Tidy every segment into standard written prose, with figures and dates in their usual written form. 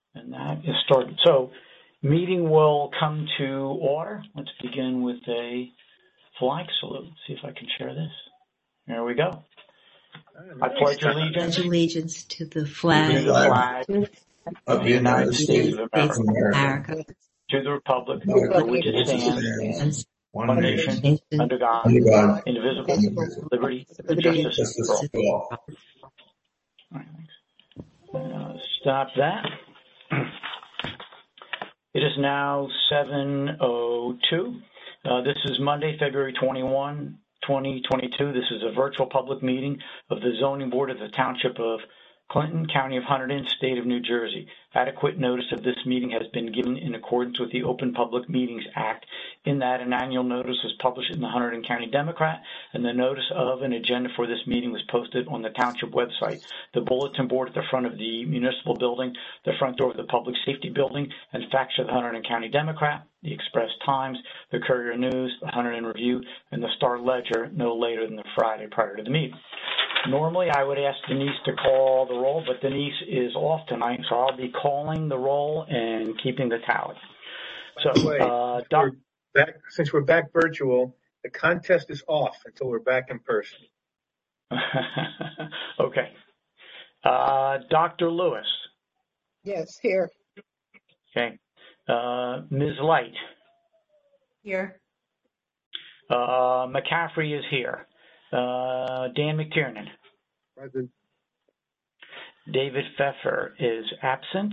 And that is started. So meeting will come to order. Let's begin with a flag salute. See if I can share this. There we go. I pledge allegiance to the flag of the United States of America, to the republic for which it stands, one nation, under God, indivisible, liberty, and justice for all. All right, thanks. Stop that. It is now 7:02. This is Monday, February 21, 2022. This is a virtual public meeting of the Zoning Board of the Township of Clinton, County of Hunterdon, State of New Jersey. Adequate notice of this meeting has been given in accordance with the Open Public Meetings Act, in that an annual notice was published in the Hunterdon County Democrat, and the notice of an agenda for this meeting was posted on the Township website, the bulletin board at the front of the municipal building, the front door of the Public Safety Building, and facts of the Hunterdon County Democrat, the Express Times, the Courier News, the Hunterdon Review, and the Star Ledger no later than the Friday prior to the meeting. Normally, I would ask Denise to call the roll, but Denise is off tonight, so I'll be calling the roll and keeping the tally. So, since we're back virtual, the contest is off until we're back in person. Okay. Dr. Lewis. Yes, here. Okay. Ms. Light. Here. McCaffrey is here. Dan McTiernan. Present. David Pfeffer is absent.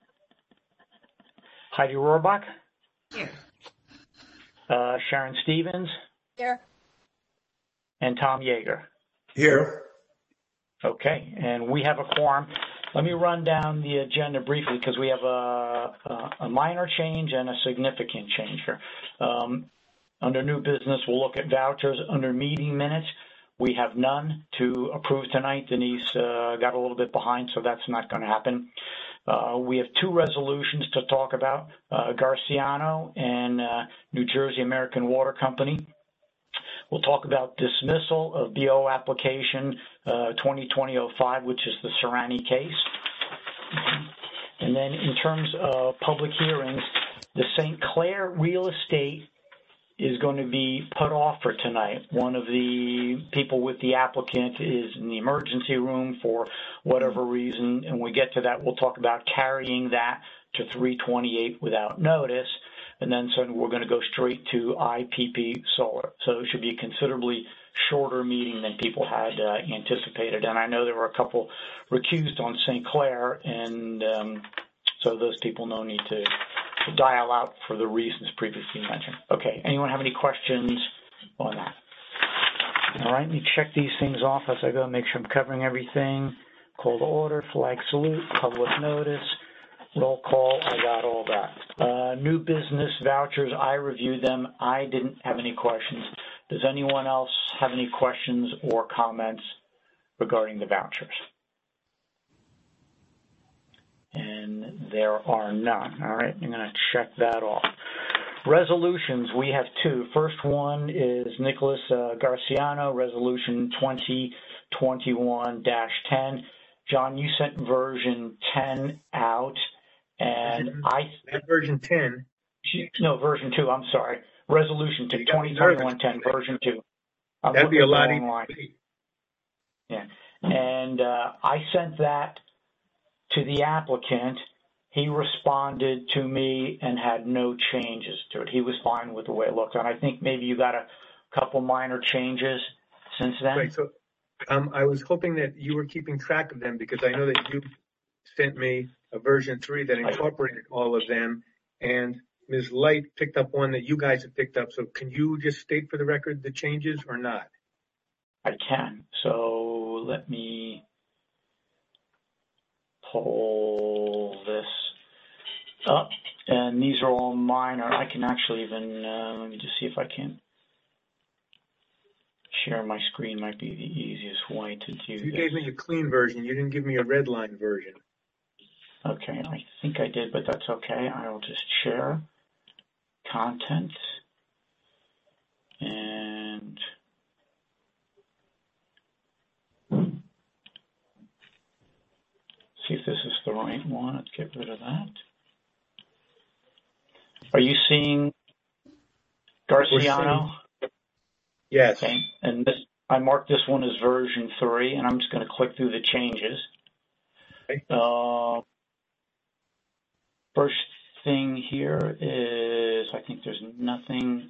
Heidi Rohrbach. Here. Sharon Stevens. Here. And Tom Yeager. Here. Okay, and we have a quorum. Let me run down the agenda briefly because we have a minor change and a significant change here. Under new business, we'll look at vouchers. Under meeting minutes, we have none to approve tonight. Denise got a little bit behind, so that's not going to happen. We have two resolutions to talk about, Garciano and New Jersey American Water Company. We'll talk about dismissal of BO application 2020-05, which is the Serrani case. And then in terms of public hearings, the St. Clair Real Estate is going to be put off for tonight. One of the people with the applicant is in the emergency room for whatever reason, and when we get to that, we'll talk about carrying that to 328 without notice, and then so we're going to go straight to IPP Solar. So it should be a considerably shorter meeting than people had anticipated, and I know there were a couple recused on St. Clair, and so those people no need to dial out for the reasons previously mentioned. Okay, anyone have any questions on that? All right, let me check these things off as I go, make sure I'm covering everything. Call to order, flag salute, public notice, roll call, I got all that. New business vouchers, I reviewed them. I didn't have any questions. Does anyone else have any questions or comments regarding the vouchers? And there are none. All right, I'm going to check that off. Resolutions, we have two. First one is Nicholas Garciano, Resolution 2021-10. John, you sent version 10 out, and version 10. No, version 2. I'm sorry. Resolution 2, 2021-10, version 2. That'd be a lot easier. Yeah, and I sent that to the applicant. He responded to me and had no changes to it. He was fine with the way it looked, and I think maybe you got a couple minor changes since then. Right. So, I was hoping that you were keeping track of them because I know that you sent me a version 3 that incorporated all of them, and Ms. Light picked up one that you guys have picked up. So, can you just state for the record the changes or not? I can. So let me pull this up, and these are all minor. I can actually even, let me just see if I can share my screen. Might be the easiest way to do You this. gave me a clean version. You didn't give me a red line version. Okay, I think I did, but that's okay. I will just share content, and see if this is the right one. Let's get rid of that. Are you seeing Garciano? Yes. Okay, and this, I marked this one as version 3, and I'm just going to click through the changes. Okay. First thing here is, I think there's nothing.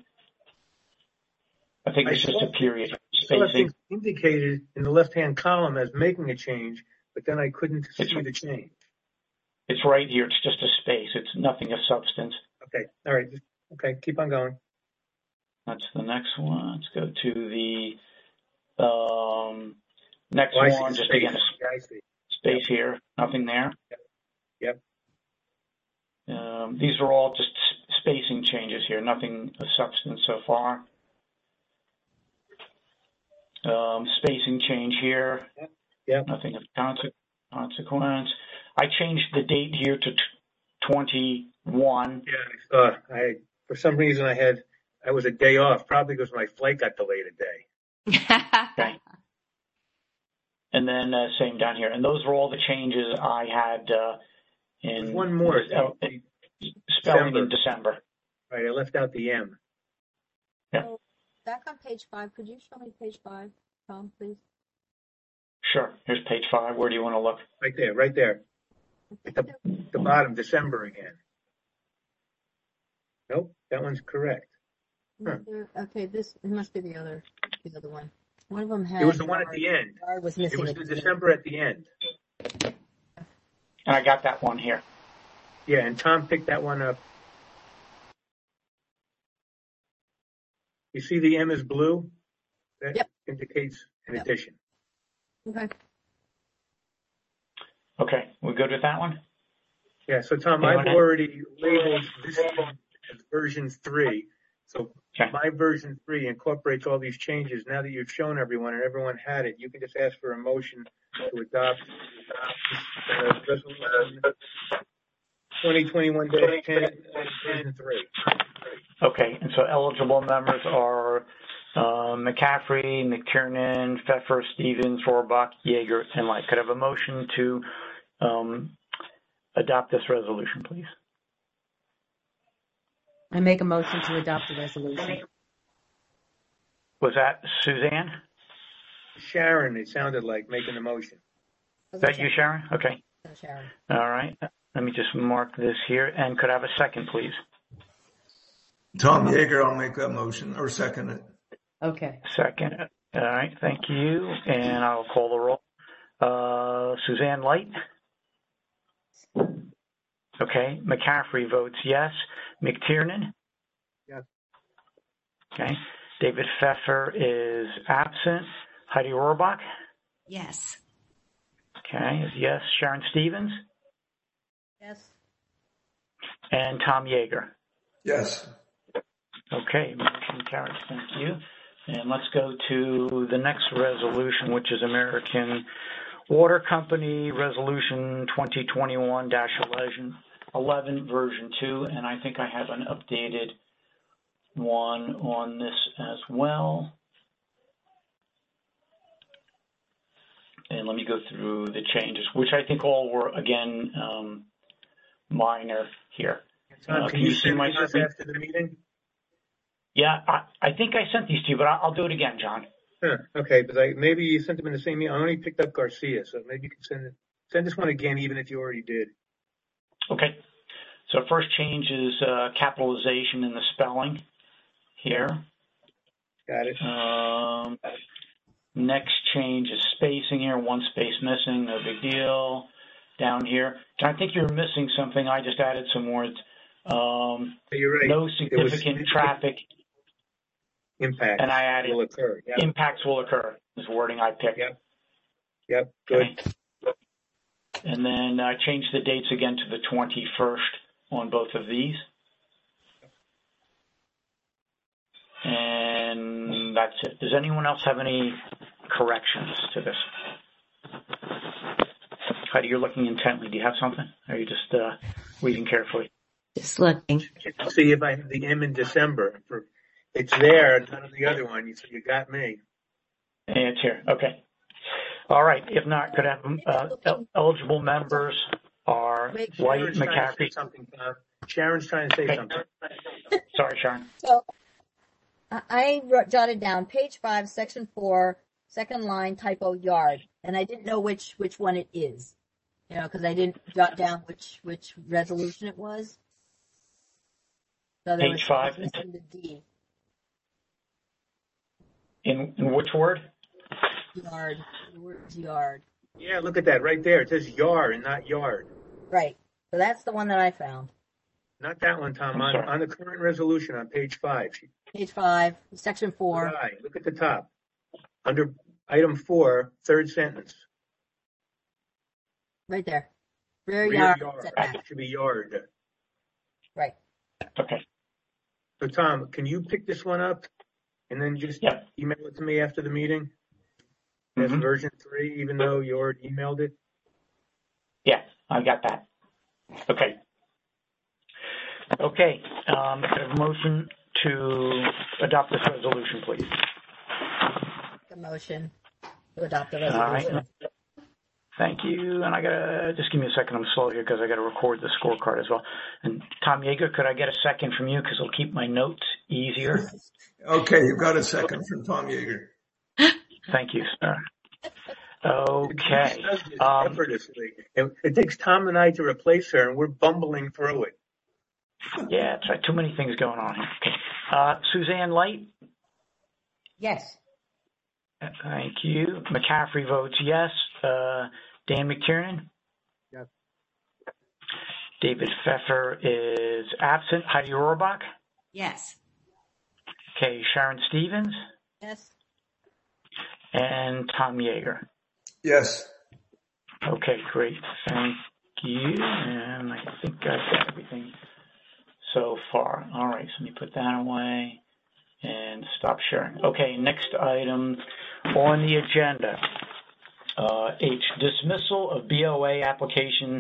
I think it's just a period spacing. Indicated in the left-hand column as making a change, but then I couldn't see the change. It's right here. It's just a space. It's nothing of substance. Okay. All right. Okay. Keep on going. That's the next one. Let's go to the next one. Just again, space here. Nothing there. Yep. These are all just spacing changes here. Nothing of substance so far. Spacing change here. Yep. Nothing of consequence. I changed the date here to 21. Yeah, for some reason I was a day off, probably because my flight got delayed a day. Okay. And then same down here. And those were all the changes I had in one more spelling in December. Right, I left out the M. Yeah. So back on page 5, could you show me page 5, Tom, please? Sure. Here's page 5. Where do you want to look? Right there. At the bottom, December again. Nope, that one's correct. Huh. Okay, it must be the other one. One of them had. It was the one at the end. It was the December at the end. And I got that one here. Yeah, and Tom picked that one up. You see the M is blue? That indicates an addition. Okay. Okay, we good with that one? Yeah, so Tom, I've already labeled this one as version 3. So my version 3 incorporates all these changes. Now that you've shown everyone and everyone had it, you can just ask for a motion to adopt resolution 2021-10 version 3. Okay, and so eligible members are McCaffrey, McTiernan, Pfeffer, Stevens, Rohrbach, Yeager, and Light. Could I have a motion to adopt this resolution, please? I make a motion to adopt the resolution. Was that Suzanne? Sharon, it sounded like making the motion. Is that you, Sharon? Okay. Sharon. All right. Let me just mark this here. And could I have a second, please? Tom Yeager, I'll make that motion or second it. Okay. Second. All right. Thank you. And I'll call the roll. Suzanne Light? Okay. McCaffrey votes yes. McTiernan? Yes. Okay. David Pfeffer is absent. Heidi Rohrbach? Yes. Okay. Is yes. Sharon Stevens? Yes. And Tom Yeager? Yes. Okay. Motion carries. Thank you. And let's go to the next resolution, which is American Water Company Resolution 2021-11, version 2. And I think I have an updated one on this as well. And let me go through the changes, which I think all were, again, minor here. Tom, can you see my screen after the meeting? Yeah, I think I sent these to you, but I'll do it again, John. Okay, but maybe you sent them in the same email. I only picked up Garcia, so maybe you can send this one again, even if you already did. Okay. So first change is capitalization in the spelling here. Got it. Next change is spacing here, one space missing, no big deal. Down here, I think you're missing something. I just added some words. You're right. No significant traffic impacts, and I added will occur. Yep. Impacts will occur is wording I picked. Yep. Good. Okay. And then I changed the dates again to the 21st on both of these. And that's it. Does anyone else have any corrections to this? Heidi, you're looking intently. Do you have something? Or are you just reading carefully? Just looking. See if I have the M in December. It's there, none of the other one. So you got me. And it's here. Okay. All right. If not, could I have eligible members are Wait, White, Sharon's trying to say McCaffrey. something, Tom. Sharon's trying to say Okay. something. Sorry, Sharon. So I jotted down page 5, section 4, second line, typo yard, and I didn't know which one it is. Because I didn't jot down which resolution it was. So there Page was 5. missing the D. In which word? Yard. The word's yard. Yeah, look at that right there. It says yard and not yard. Right. So that's the one that I found. Not that one, Tom. I'm sorry. On the current resolution on page 5. Page 5, section 4. Right. Look at the top. Under item 4, third sentence. Right there. Rear Rear yard yard. setback. It should be yard. Right. Okay. So, Tom, can you pick this one up and then just Yep. email it to me after the meeting? That's Mhm. version 3, even though you already emailed it? Yeah, I got that. Okay. Okay. Could I have a motion to adopt this resolution, please? The motion to adopt the All resolution. right. Thank you. And I gotta just give me a second. I'm slow here because I gotta record the scorecard as well. And Tom Yeager, could I get a second from you because it'll keep my notes easier? Okay, you've got a second from Tom Yeager. Thank you, sir. Okay. She does this effortlessly. It takes Tom and I to replace her, and we're bumbling through it. Yeah, that's right. Too many things going on here. Okay. Suzanne Light? Yes. Thank you. McCaffrey votes yes. Dan McTiernan? Yes. David Pfeffer is absent. Heidi Rohrbach? Yes. Okay. Sharon Stevens? Yes. And Tom Yeager? Yes. Okay, great. Thank you. And I think I've got everything so far. All right, so let me put that away and stop sharing. Okay, next item on the agenda. H, dismissal of BOA application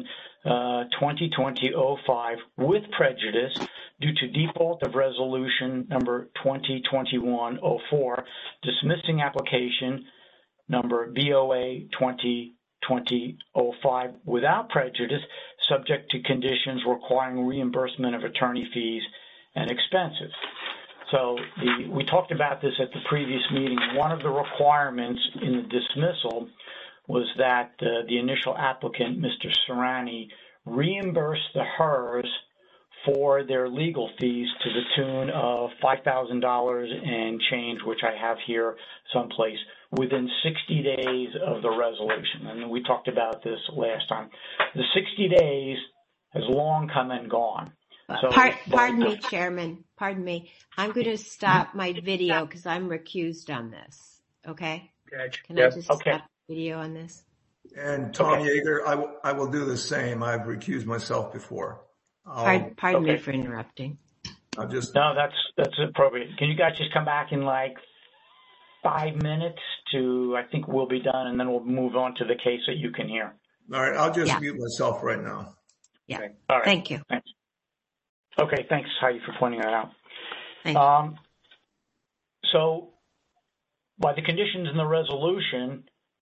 2020-05 with prejudice due to default of resolution number 2021-04, dismissing application number BOA 2020-05 without prejudice, subject to conditions requiring reimbursement of attorney fees and expenses. So we talked about this at the previous meeting. One of the requirements in the dismissal was that the initial applicant, Mr. Serrani, reimburse the HERS for their legal fees to the tune of $5,000 and change, which I have here someplace, within 60 days of the resolution. And we talked about this last time. The 60 days has long come and gone. So, Pardon me, Chairman. Pardon me. I'm going to stop my video because I'm recused on this. Okay? Catch. Can Yep. I just Okay. stop the video on this? And Tom Okay. Yeager, I will do the same. I've recused myself before. Pardon me okay. for interrupting. I'll just, no, that's appropriate. Can you guys just come back in like 5 minutes I think we'll be done, and then we'll move on to the case that you can hear. all right, I'll just Yeah. mute myself right now. Yeah. Okay. All right. Thank you. Thanks. Okay, thanks, Heidi, for pointing that out. Thank you. So, by the conditions in the resolution,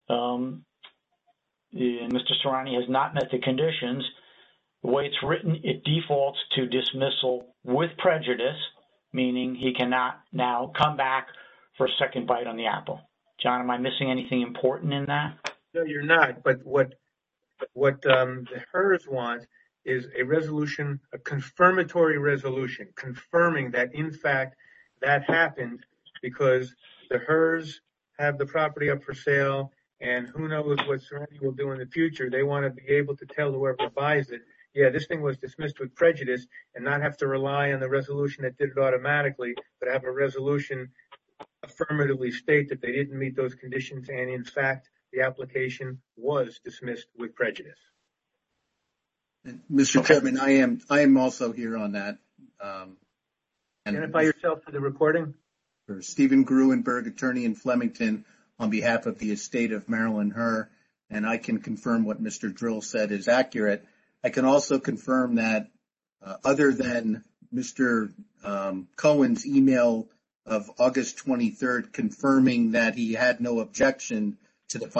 Mr. Serrani has not met the conditions. The way it's written, it defaults to dismissal with prejudice, meaning he cannot now come back for a second bite on the apple. John, am I missing anything important in that? No, you're not. But what the HERS wants is a resolution, a confirmatory resolution, confirming that in fact that happened, because the HERS have the property up for sale, and who knows what Serrani will do in the future. They want to be able to tell whoever buys it, yeah, this thing was dismissed with prejudice, and not have to rely on the resolution that did it automatically, but have a resolution affirmatively state that they didn't meet those conditions, and in fact the application was dismissed with prejudice. Mr. Chairman, I am also here on that. Identify yourself for the recording. For Stephen Gruenberg, attorney in Flemington, on behalf of the estate of Marilyn Herr, and I can confirm what Mr. Drill said is accurate. I can also confirm that other than Mr. Cohen's email of August 23rd confirming that he had no objection to the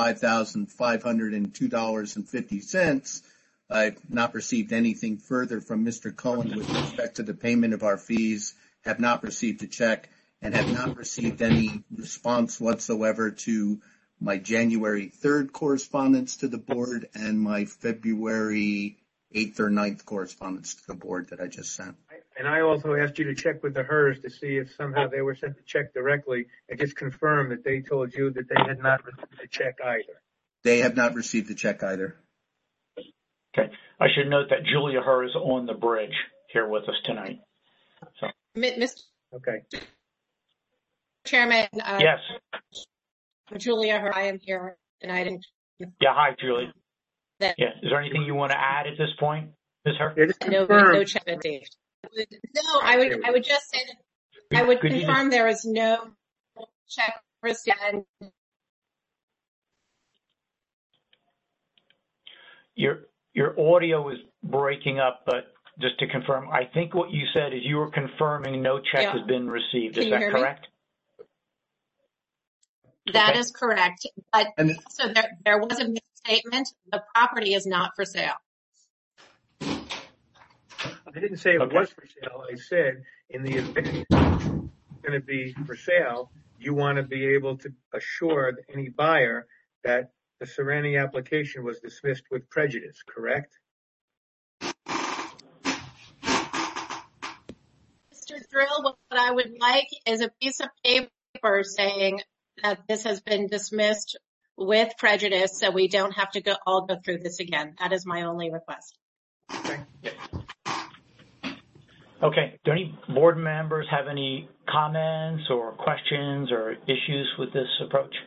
$5,502.50. I've not received anything further from Mr. Cohen with respect to the payment of our fees, have not received a check, and have not received any response whatsoever to my January 3rd correspondence to the board and my February 8th or 9th correspondence to the board that I just sent. And I also asked you to check with the HERS to see if somehow they were sent the check directly and just confirm that they told you that they had not received the check either. They have not received the check either. Okay. I should note that Julia Herr is on the bridge here with us tonight. So, Mr. Okay. Chairman, yes. Julia, I am here, and I didn't. Yeah, hi, Julie. That, Yeah. Is there anything you want to add at this point, Ms. Herr? Yeah, just no confirm. check received. No, I would just say that I would Could you confirm there is no check received. Your audio is breaking up, but just to confirm, I think what you said is you were confirming no check has been received. Is that correct? That is correct. But so there was a misstatement. The property is not for sale. I didn't say it was for sale. I said in the event it's going to be for sale, you want to be able to assure any buyer that the Sereni application was dismissed with prejudice, correct? Mr. Drill, what I would like is a piece of paper saying that this has been dismissed with prejudice, so we don't have to all go through this again. That is my only request. Okay. Okay. Do any board members have any comments or questions or issues with this approach?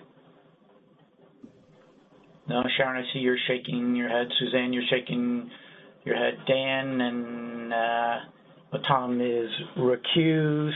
No, Sharon, I see you're shaking your head. Suzanne, you're shaking your head. Dan and Tom is recused.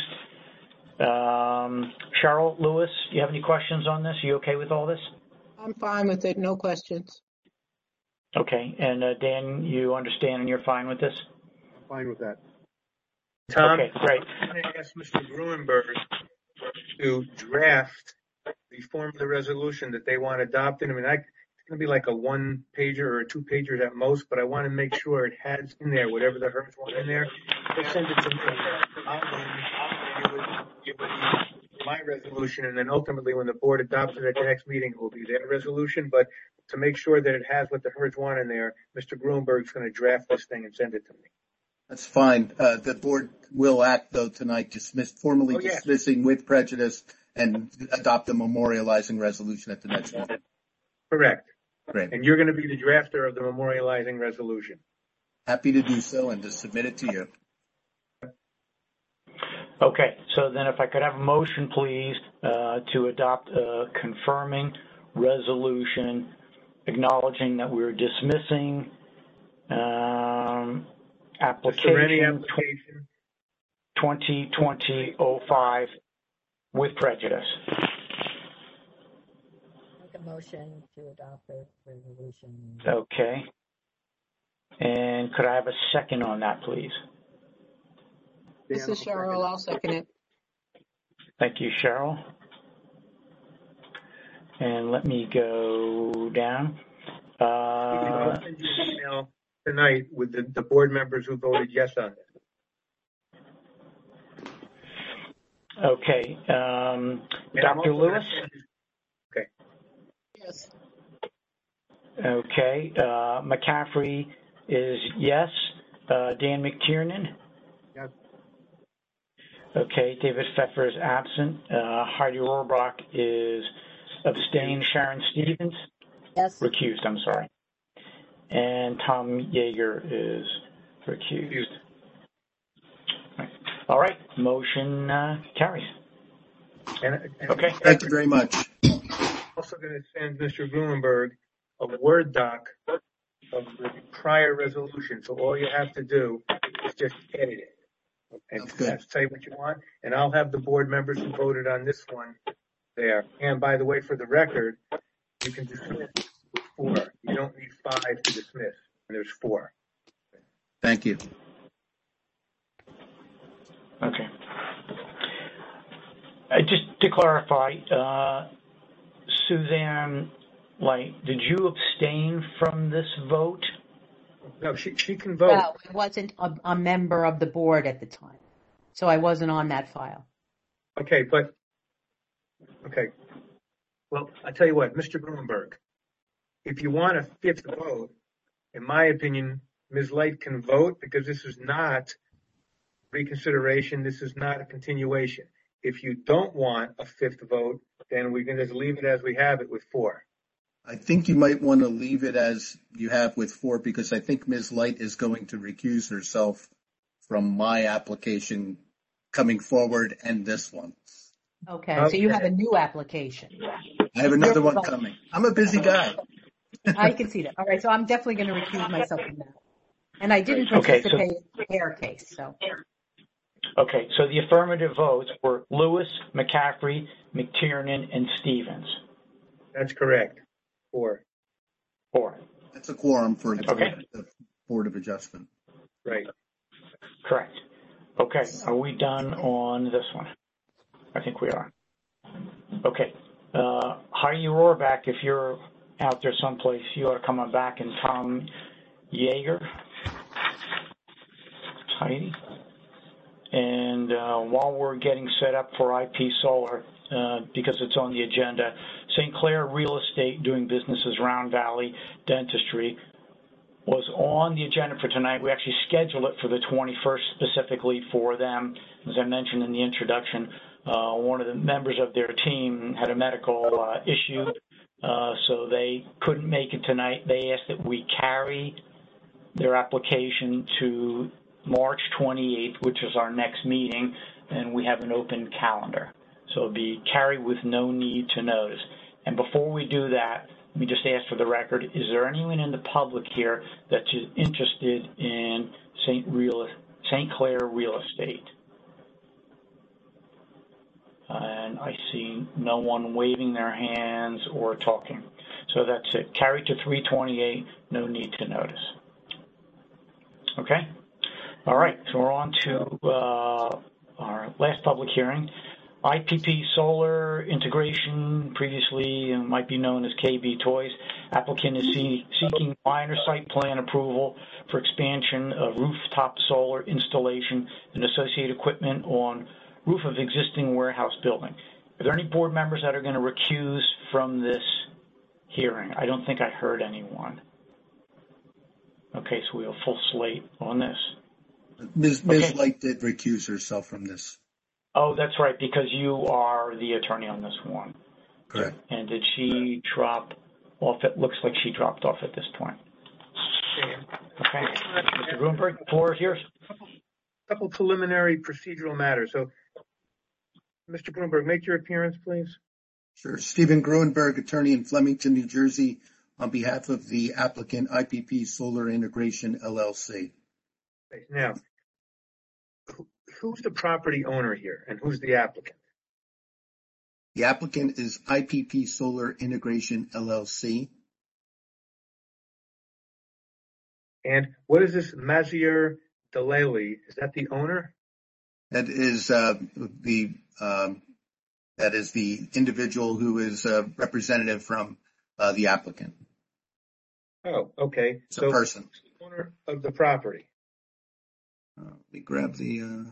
Cheryl Lewis, you have any questions on this? Are you okay with all this? I'm fine with it. No questions. Okay. And Dan, you understand and you're fine with this? I'm fine with that. Tom, okay, great. I'm going to ask Mr. Gruenberg to draft the form of the resolution that they want adopted. I mean, it's going to be like a one-pager or a two-pager at most, but I want to make sure it has in there whatever the HERS want in there. They send it to me. I'll give my resolution, and then ultimately when the board adopts it at the next meeting, it will be their resolution. But to make sure that it has what the HERS want in there, Mr. Gruenberg's going to draft this thing and send it to me. That's fine. The board will act, though, tonight, dismissing with prejudice and adopt the memorializing resolution at the next meeting. Correct. Great. And you're going to be the drafter of the memorializing resolution. Happy to do so and to submit it to you. Okay. So then if I could have a motion, please, to adopt a confirming resolution acknowledging that we're dismissing application 2020-05 with prejudice. Make a motion to adopt the resolution. Okay. And could I have a second on that, please? This is Cheryl. I'll second it. Thank you, Cheryl. And let me go down. I'll send you an email tonight with the board members who voted yes on it. Okay. Dr. Lewis? Okay. Yes. Okay. McCaffrey is yes. Dan McTiernan? Yes. Okay. David Pfeffer is absent. Heidi Rohrbach is abstained. Sharon Stevens? Yes. Recused, I'm sorry. And Tom Yeager is recused. All right. Motion carries. Okay. Thank you very much. I'm also going to send Mr. Gruenberg a Word doc of the prior resolution. So all you have to do is just edit it. And that's tell you what you want. And I'll have the board members who voted on this one there. And by the way, for the record, you can dismiss with 4. You don't need 5 to dismiss. And there's 4. Thank you. Okay. Just to clarify, Suzanne Light, did you abstain from this vote? No, she can vote. No, I wasn't a member of the board at the time, so I wasn't on that file. Okay. Well, I tell you what, Mr. Gruenberg, if you want a fifth vote, in my opinion, Ms. Light can vote because this is not reconsideration. This is not a continuation. If you don't want a fifth vote, then we can just leave it as we have it with 4. I think you might want to leave it as you have with 4 because I think Ms. Light is going to recuse herself from my application coming forward and this one. Okay, so you have a new application. I have another one coming. I'm a busy guy. I can see that. All right, so I'm definitely going to recuse myself from that. And I didn't participate in the Hare case, so. Okay, so the affirmative votes were Lewis, McCaffrey, McTiernan, and Stevens. That's correct. 4. That's a quorum for the Board of Adjustment. Right. Correct. Okay, are we done on this one? I think we are. Okay. Heidi Rohrback, if you're out there someplace, you ought to come on back, and Tom Yeager. Heidi. And while we're getting set up for IP Solar, because it's on the agenda, St. Clair Real Estate, doing business as Round Valley Dentistry, was on the agenda for tonight. We actually scheduled it for the 21st specifically for them. As I mentioned in the introduction, one of the members of their team had a medical issue, so they couldn't make it tonight. They asked that we carry their application to March 28th, which is our next meeting, and we have an open calendar. So it'll be carried with no need to notice. And before we do that, let me just ask for the record, is there anyone in the public here that's interested in St. Clair Real Estate? And I see no one waving their hands or talking. So that's it. Carried to 328, no need to notice. Okay? All right, so we're on to our last public hearing. IPP Solar Integration, previously might be known as KB Toys. Applicant is seeking minor site plan approval for expansion of rooftop solar installation and associated equipment on roof of existing warehouse building. Are there any board members that are going to recuse from this hearing? I don't think I heard anyone. Okay, so we have a full slate on this. Ms. Light did recuse herself from this. Oh, that's right, because you are the attorney on this one. Correct. And did she drop off? It looks like she dropped off at this point. Okay. Mr. Gruenberg, the floor is yours. A couple preliminary procedural matters. So, Mr. Gruenberg, make your appearance, please. Sure. Stephen Gruenberg, attorney in Flemington, New Jersey, on behalf of the applicant IPP Solar Integration, LLC. Now, who's the property owner here and who's the applicant? The applicant is IPP Solar Integration, LLC. And what is this Mazier Delali? Is that the owner? That is the individual who is representative from the applicant. Oh, okay. It's a person. The owner of the property. Let me grab the.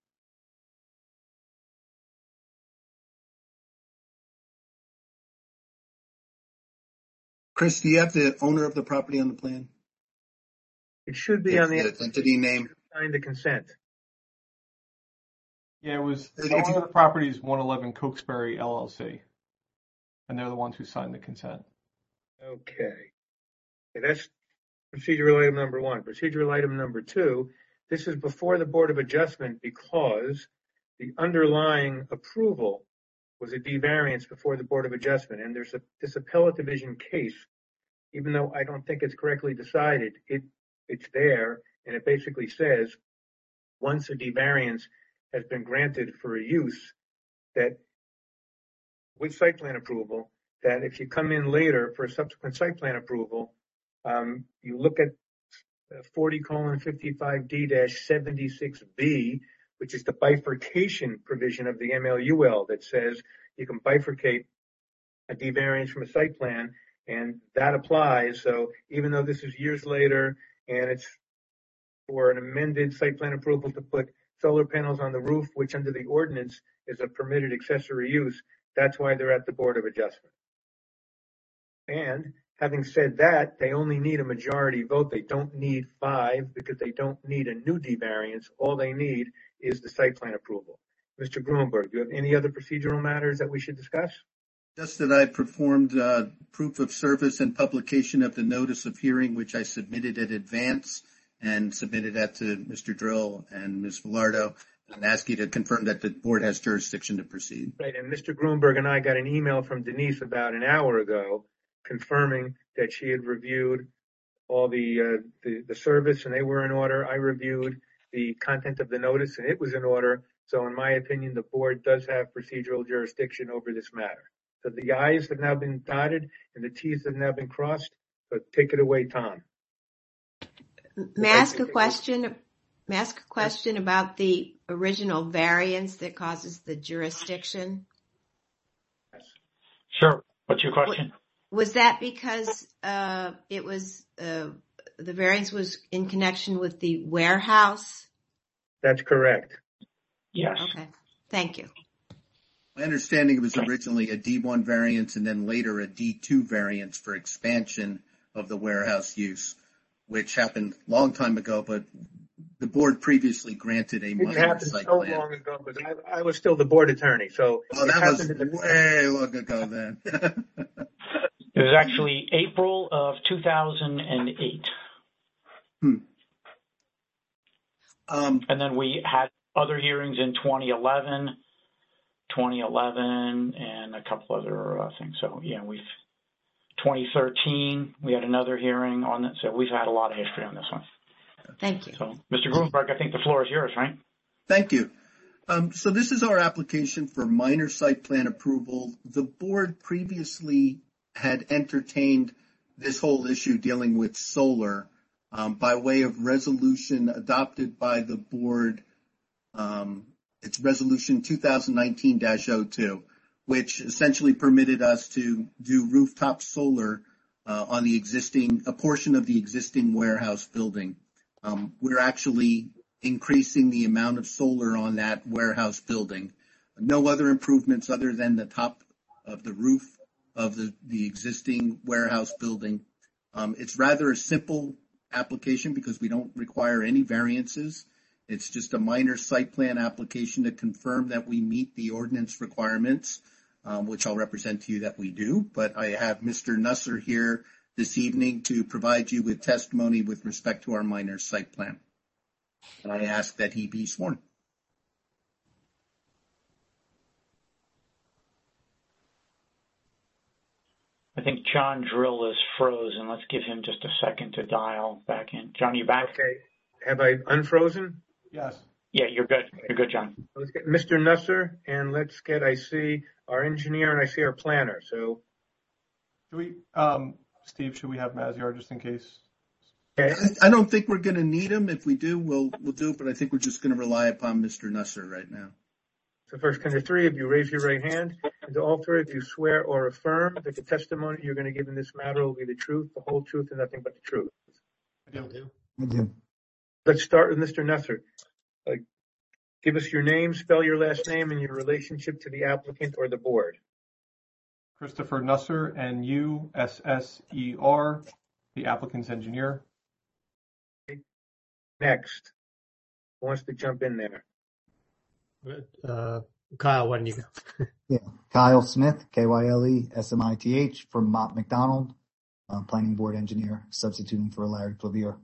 Chris, do you have the owner of the property on the plan? It should be on the entity name. Signed the consent. Yeah, it was the owner of the property is 111 Cokesbury LLC, and they're the ones who signed the consent. Okay, that's procedural item number 1. Procedural item number 2. This is before the Board of Adjustment because the underlying approval was a D-variance before the Board of Adjustment, and there's this appellate division case. Even though I don't think it's correctly decided, it's there, and it basically says once a D-variance has been granted for a use, that with site plan approval, that if you come in later for a subsequent site plan approval, you look at 40:55D-76B, which is the bifurcation provision of the MLUL that says you can bifurcate a D-variance from a site plan and that applies. So even though this is years later and it's for an amended site plan approval to put solar panels on the roof, which under the ordinance is a permitted accessory use, that's why they're at the Board of Adjustment. And having said that, they only need a majority vote. They don't need 5 because they don't need a new D variance. All they need is the site plan approval. Mr. Gruenberg, do you have any other procedural matters that we should discuss? Just that I performed proof of service and publication of the notice of hearing, which I submitted in advance and submitted that to Mr. Drill and Ms. Villardo, and ask you to confirm that the board has jurisdiction to proceed. Right, and Mr. Gruenberg and I got an email from Denise about an hour ago confirming that she had reviewed all the service and they were in order. I reviewed the content of the notice and it was in order. So in my opinion, the board does have procedural jurisdiction over this matter. So the I's have now been dotted and the T's have now been crossed. So take it away, Tom. May I ask a question? May I ask a question about the original variance that causes the jurisdiction? Sure. What's your question? Was that because it was the variance was in connection with the warehouse? That's correct. Yes. Okay. Thank you. My understanding it was originally a D1 variance and then later a D2 variance for expansion of the warehouse use, which happened a long time ago, but the board previously granted a minor site so plan. long ago, but I was still the board attorney, so that was way long ago then. It was actually April of 2008. And then we had other hearings in 2011, and a couple other things. So, yeah, 2013, we had another hearing on it. So we've had a lot of history on this one. Thank you. So, Mr. Gruenberg, I think the floor is yours, right? Thank you. So this is our application for minor site plan approval. The board previously had entertained this whole issue dealing with solar by way of resolution adopted by the board. It's resolution 2019-02, which essentially permitted us to do rooftop solar on the a portion of the existing warehouse building. We're actually increasing the amount of solar on that warehouse building. No other improvements other than the top of the roof of the existing warehouse building. It's rather a simple application because we don't require any variances. It's just a minor site plan application to confirm that we meet the ordinance requirements, which I'll represent to you that we do. But I have Mr. Nusser here this evening to provide you with testimony with respect to our minor site plan. And I ask that he be sworn. I think John Drill is frozen. Let's give him just a second to dial back in. John, you back? Okay. Have I unfrozen? Yes. Yeah, you're good. You're good, John. Let's get Mr. Nusser and let's get, I see our engineer and I see our planner. So, Should we, Steve, should we have Maziar just in case? okay. I don't think we're going to need him. If we do, we'll do it, but I think we're just going to rely upon Mr. Nusser right now. So first, can the three of you raise your right hand? And do all three of you swear or affirm that the testimony you're going to give in this matter will be the truth, the whole truth, and nothing but the truth? I do. I do. Let's start with Mr. Nusser. Give us your name, spell your last name, and your relationship to the applicant or the board. Christopher Nusser, N-U-S-S-E-R, the applicant's engineer. Next. Who wants to jump in there? Kyle, why don't you go? Yeah, Kyle Smith, K-Y-L-E-S-M-I-T-H, from Mott McDonald, planning board engineer, substituting for Larry Clavier.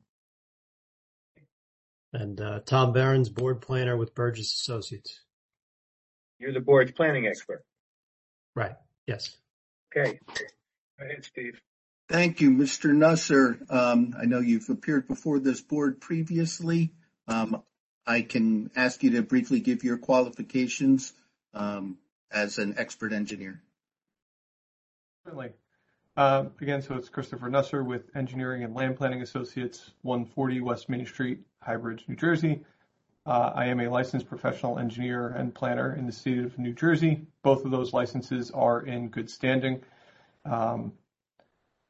And Tom Behrens, board planner with Burgess Associates. You're the board's planning expert. Right, yes. Okay. Go ahead, Steve. Thank you, Mr. Nusser. I know you've appeared before this board previously. I can ask you to briefly give your qualifications as an expert engineer. Certainly. Again, so it's Christopher Nusser with Engineering and Land Planning Associates, 140 West Main Street, High Bridge, New Jersey. I am a licensed professional engineer and planner in the state of New Jersey. Both of those licenses are in good standing.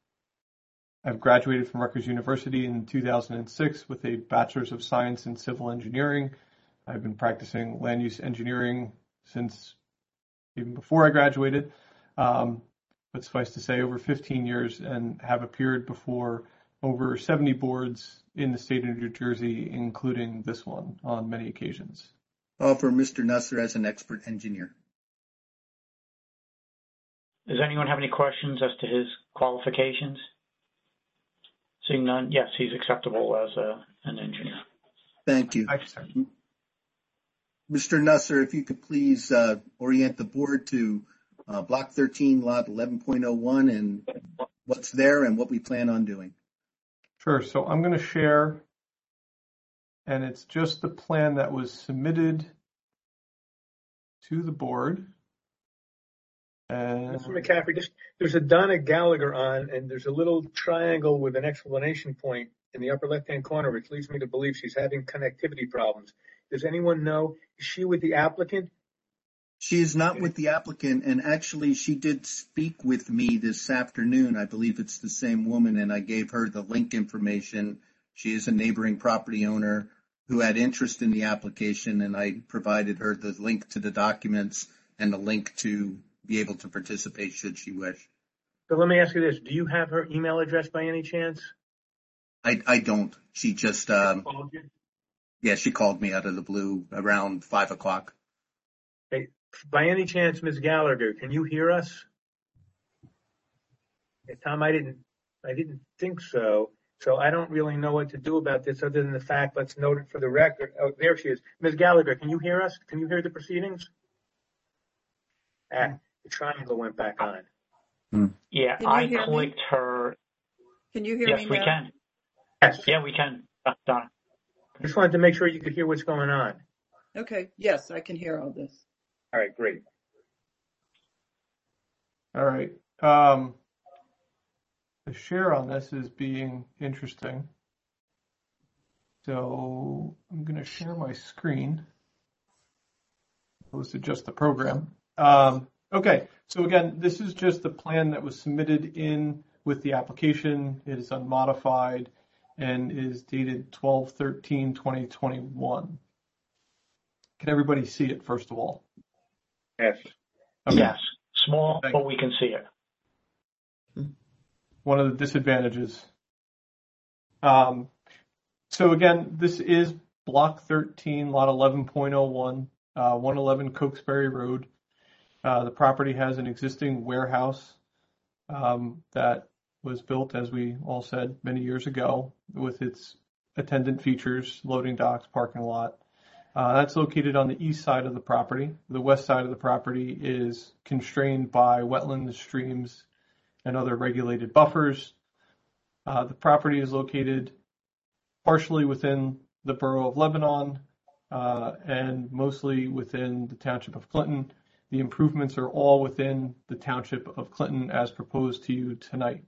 I've graduated from Rutgers University in 2006 with a Bachelor's of Science in Civil Engineering. I've been practicing land use engineering since even before I graduated, but suffice to say over 15 years, and have appeared before over 70 boards in the state of New Jersey, including this one on many occasions. Offer Mr. Nusser as an expert engineer. Does anyone have any questions as to his qualifications? Seeing none, yes, he's acceptable as an engineer. Thank you. Mr. Nusser, if you could please orient the board to Block 13, Lot 11.01, and what's there and what we plan on doing. Sure. So I'm going to share, and it's just the plan that was submitted to the board. And Mr. McCaffrey, there's a Donna Gallagher on, and there's a little triangle with an exclamation point in the upper left-hand corner, which leads me to believe she's having connectivity problems. Does anyone know, is she with the applicant? She is not with the applicant, and actually she did speak with me this afternoon. I believe it's the same woman, and I gave her the link information. She is a neighboring property owner who had interest in the application, and I provided her the link to the documents and the link to be able to participate should she wish. So let me ask you this. Do you have her email address by any chance? I don't. She just, yeah, she called me out of the blue around 5 o'clock. Hey, by any chance, Ms. Gallagher, can you hear us? Hey, Tom, I didn't think so. So I don't really know what to do about this other than the fact, let's note it for the record. Oh, there she is. Ms. Gallagher, can you hear us? Can you hear the proceedings? The triangle went back on. Yeah, I clicked her. Can you hear me now? Yes, we can. Yes. Yeah, we can. Donna. Just wanted to make sure you could hear what's going on. Okay. Yes, I can hear all this. All right, great. All right. The share on this is being interesting. So I'm going to share my screen. Let's adjust the program. Okay, so again, this is just the plan that was submitted in with the application. It is unmodified and is dated 12/13/2021. Can everybody see it, first of all? Yes. Okay. Yes. Small, but we can see it. One of the disadvantages. So again, this is Block 13, Lot 11.01, 111 Cokesbury Road. The property has an existing warehouse that was built, as we all said, many years ago, with its attendant features, loading docks, parking lot. That's located on the east side of the property. The west side of the property is constrained by wetlands, streams, and other regulated buffers. The property is located partially within the borough of Lebanon and mostly within the township of Clinton. The improvements are all within the township of Clinton as proposed to you tonight.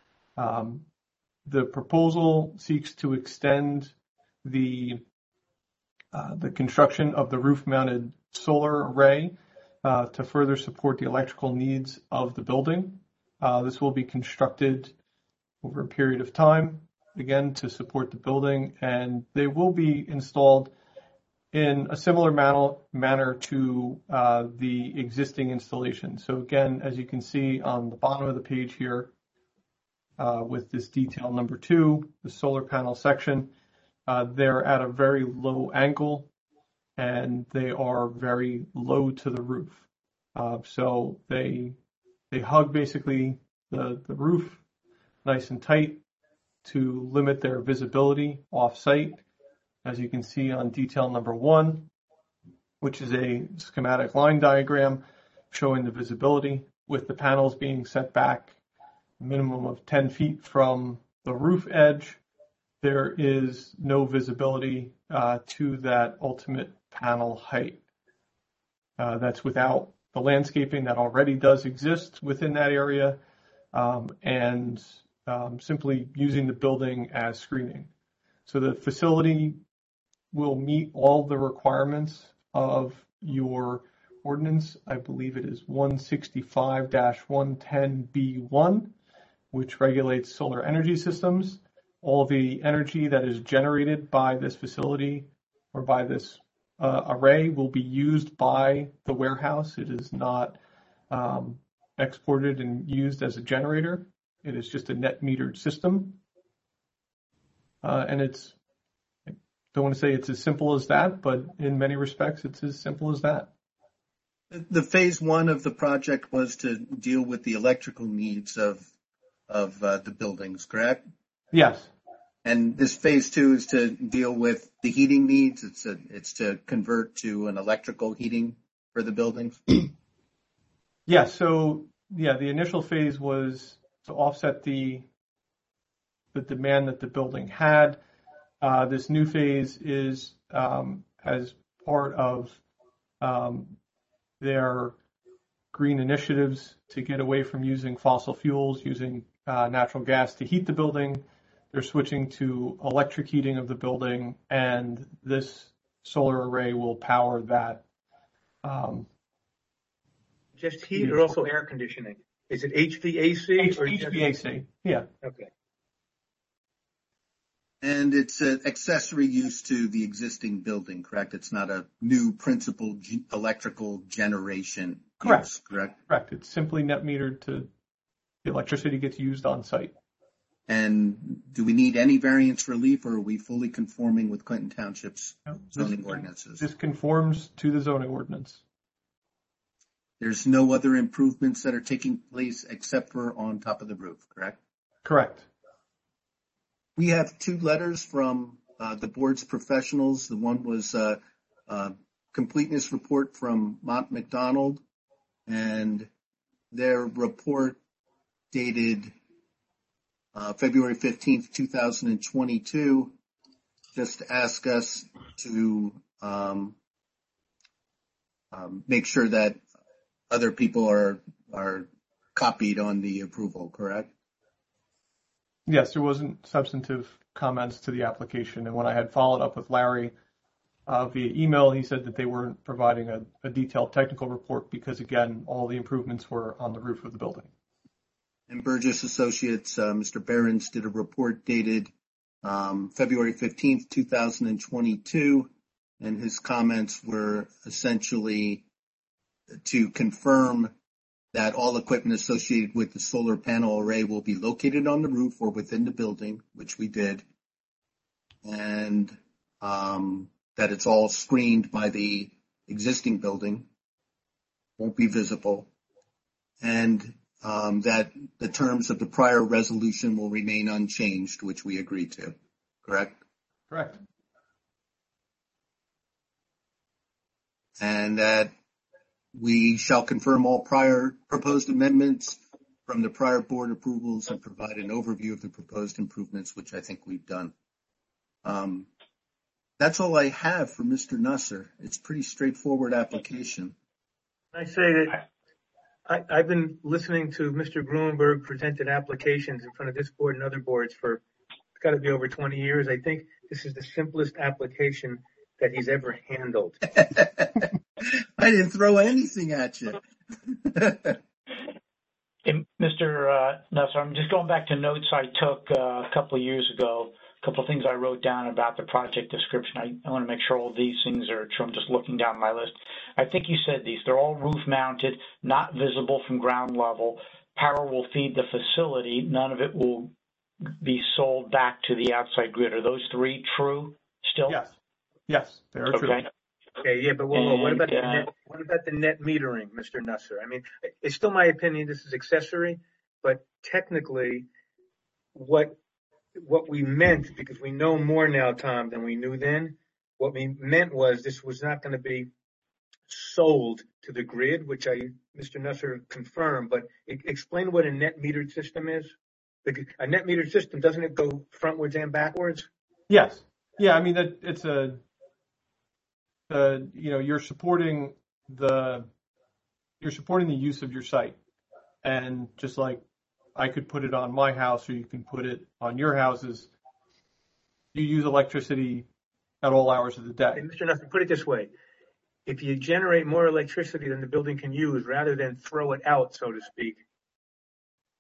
The proposal seeks to extend the construction of the roof-mounted solar array to further support the electrical needs of the building. This will be constructed over a period of time, again, to support the building, and they will be installed in a similar manner to the existing installation. So again, as you can see on the bottom of the page here, with this detail number 2, the solar panel section, they're at a very low angle and they are very low to the roof. So they hug basically the roof nice and tight to limit their visibility off-site. As you can see on detail number 1, which is a schematic line diagram showing the visibility, with the panels being set back a minimum of 10 feet from the roof edge, there is no visibility to that ultimate panel height. That's without the landscaping that already does exist within that area, and simply using the building as screening. So the facility will meet all the requirements of your ordinance. I believe it is 165-110B1, which regulates solar energy systems. All the energy that is generated by this facility or by this array will be used by the warehouse. It is not exported and used as a generator. It is just a net metered system. And it's, I don't want to say it's as simple as that, but in many respects, it's as simple as that. The phase one of the project was to deal with the electrical needs of the buildings, correct? Yes. And this phase two is to deal with the heating needs. It's to convert to an electrical heating for the buildings. Yeah. So the initial phase was to offset the demand that the building had. This new phase is as part of their green initiatives to get away from using fossil fuels, using natural gas to heat the building. They're switching to electric heating of the building, and this solar array will power that. Just heat or also air conditioning? Is it HVAC? Or HVAC, yeah. Okay. And it's an accessory use to the existing building, correct? It's not a new principal electrical generation Correct. use, correct? Correct. It's simply net metered to the electricity gets used on site. And do we need any variance relief, or are we fully conforming with Clinton Township's zoning ordinances? This conforms to the zoning ordinance. There's no other improvements that are taking place except for on top of the roof, correct? Correct. We have two letters from the board's professionals. The one was a completeness report from Mott McDonald, and their report dated February 15th, 2022, just ask us to make sure that other people are copied on the approval, correct? Yes, there wasn't substantive comments to the application, and when I had followed up with Larry via email, he said that they weren't providing a detailed technical report because, again, all the improvements were on the roof of the building. And Burgess Associates, Mr. Behrens, did a report dated February 15th, 2022, and his comments were essentially to confirm that all equipment associated with the solar panel array will be located on the roof or within the building, which we did, and that it's all screened by the existing building, won't be visible, and that the terms of the prior resolution will remain unchanged, which we agreed to, correct? Correct. And that we shall confirm all prior proposed amendments from the prior board approvals and provide an overview of the proposed improvements, which I think we've done. That's all I have for Mr. Nusser. It's a pretty straightforward application. I say that I've been listening to Mr. Gruenberg presented applications in front of this board and other boards for, it's got to be over 20 years. I think this is the simplest application that he's ever handled. I didn't throw anything at you. Hey, Mr. Nusser, I'm just going back to notes I took a couple of years ago, a couple of things I wrote down about the project description. I want to make sure all these things are true. I'm just looking down my list. I think you said these. They're all roof mounted, not visible from ground level. Power will feed the facility. None of it will be sold back to the outside grid. Are those three true still? Yes. Yes, they're true. Okay, yeah, but what about the net metering, Mr. Nusser? I mean, it's still my opinion this is accessory, but technically what we meant, because we know more now, Tom, than we knew then, what we meant was this was not going to be sold to the grid, which Mr. Nusser confirmed, but explain what a net metered system is. A net metered system, doesn't it go frontwards and backwards? Yes. Yeah, I mean, it's you're supporting the use of your site, and just like I could put it on my house or you can put it on your houses, you use electricity at all hours of the day. Hey, Mr. Nusser, put it this way. If you generate more electricity than the building can use rather than throw it out, so to speak,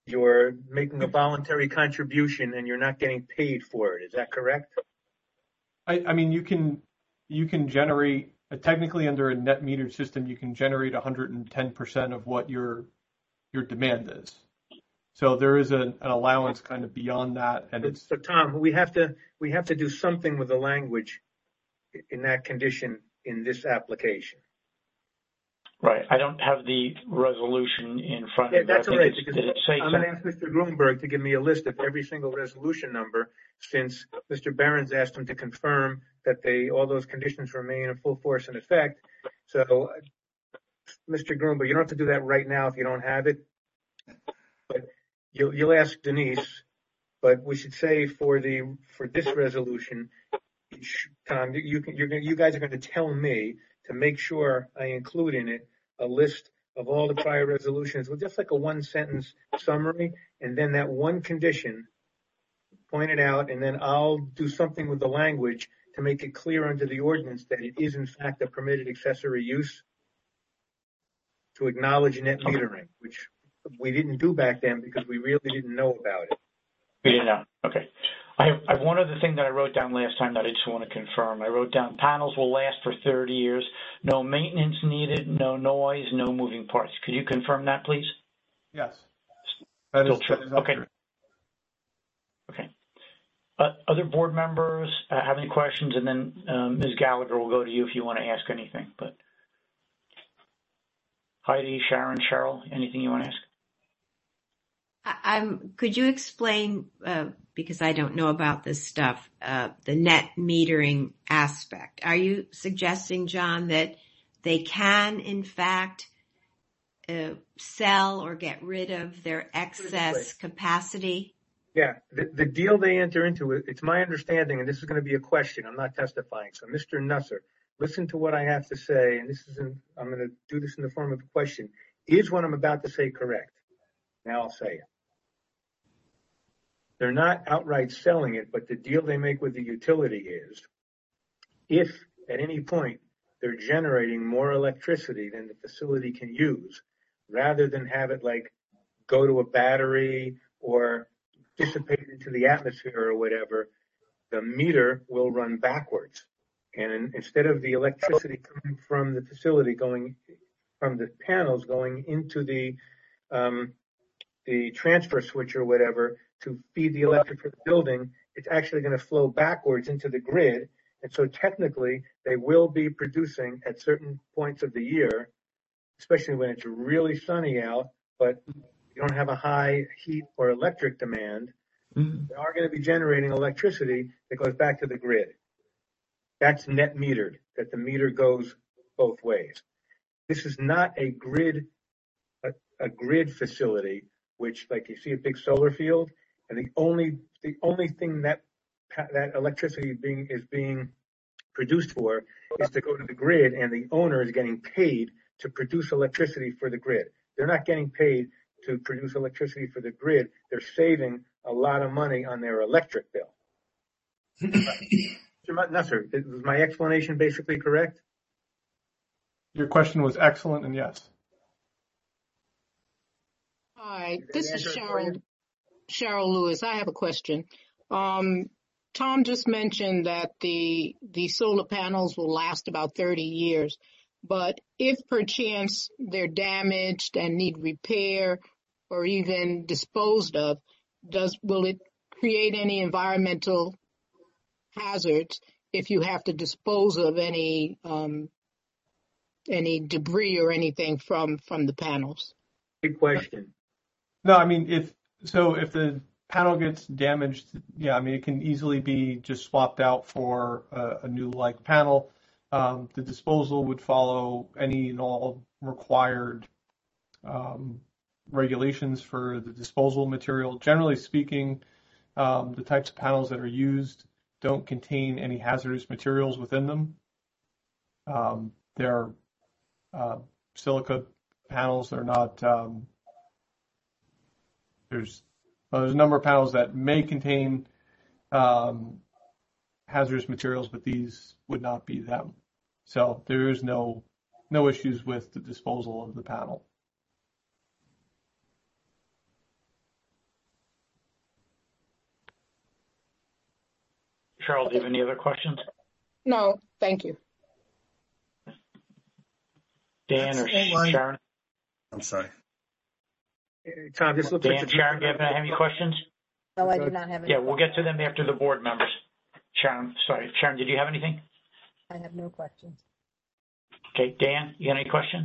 you're making a voluntary contribution and you're not getting paid for it. Is that correct? I mean, you can generate technically under a net metered system, you can generate 110% of what your demand is. So there is an allowance kind of beyond that, and it's. So Tom, we have to do something with the language in that condition in this application. Right. I don't have the resolution in front of me. That's all right, because I'm going to ask Mr. Grunberg to give me a list of every single resolution number, since Mr. Behrens asked him to confirm that all those conditions remain in full force and effect. So, Mr. Grunberg, you don't have to do that right now if you don't have it, but you'll ask Denise. But we should say for this resolution, Tom, you guys are going to tell me to make sure I include in it a list of all the prior resolutions with just like a one-sentence summary, and then that one condition pointed out, and then I'll do something with the language to make it clear under the ordinance that it is in fact a permitted accessory use, to acknowledge net metering, which we didn't do back then because we really didn't know about it. We didn't know. Okay. I have one other thing that I wrote down last time that I just want to confirm. I wrote down panels will last for 30 years, no maintenance needed, no noise, no moving parts. Could you confirm that, please? Yes. That is true. Okay. Okay. Other board members have any questions? And then Ms. Gallagher will go to you if you want to ask anything. But Heidi, Sharon, Cheryl, anything you want to ask? Could you explain, because I don't know about this stuff, the net metering aspect? Are you suggesting, John, that they can, in fact, sell or get rid of their excess capacity? Yeah, the deal they enter into, it's my understanding, and this is going to be a question. I'm not testifying. So, Mr. Nusser, listen to what I have to say, and I'm going to do this in the form of a question. Is what I'm about to say correct? Now I'll say it. They're not outright selling it, but the deal they make with the utility is if at any point they're generating more electricity than the facility can use, rather than have it like go to a battery or dissipate into the atmosphere or whatever, the meter will run backwards. And instead of the electricity coming from the facility, going from the panels, going into the transfer switch or whatever to feed the electric for the building, it's actually going to flow backwards into the grid. And so technically they will be producing at certain points of the year, especially when it's really sunny out, but you don't have a high heat or electric demand. Mm-hmm. They are going to be generating electricity that goes back to the grid. That's net metered, that the meter goes both ways. This is not a grid facility, which like you see a big solar field, and the only thing that electricity is being produced for is to go to the grid, and the owner is getting paid to produce electricity for the grid. They're not getting paid to produce electricity for the grid. They're saving a lot of money on their electric bill. Mr. Nusser, was my explanation basically correct? Your question was excellent, and yes. Hi, this is Cheryl Lewis. I have a question. Tom just mentioned that the solar panels will last about 30 years, but if perchance they're damaged and need repair or even disposed of, will it create any environmental hazards if you have to dispose of any debris or anything from the panels? Good question. No, I mean, if the panel gets damaged, yeah, I mean, it can easily be just swapped out for a new like panel. The disposal would follow any and all required regulations for the disposal material. Generally speaking, the types of panels that are used don't contain any hazardous materials within them. They're silica panels. They're not. There's a number of panels that may contain hazardous materials, but these would not be them. So there is no issues with the disposal of the panel. Cheryl, do you have any other questions? No, thank you. Dan or Sharon? I'm sorry. Tom, this looks Dan, like Sharon, do you have any questions? No, I do not have any. Yeah, we'll get to them after the board members. Sharon, did you have anything? I have no questions. Okay, Dan, you got any questions?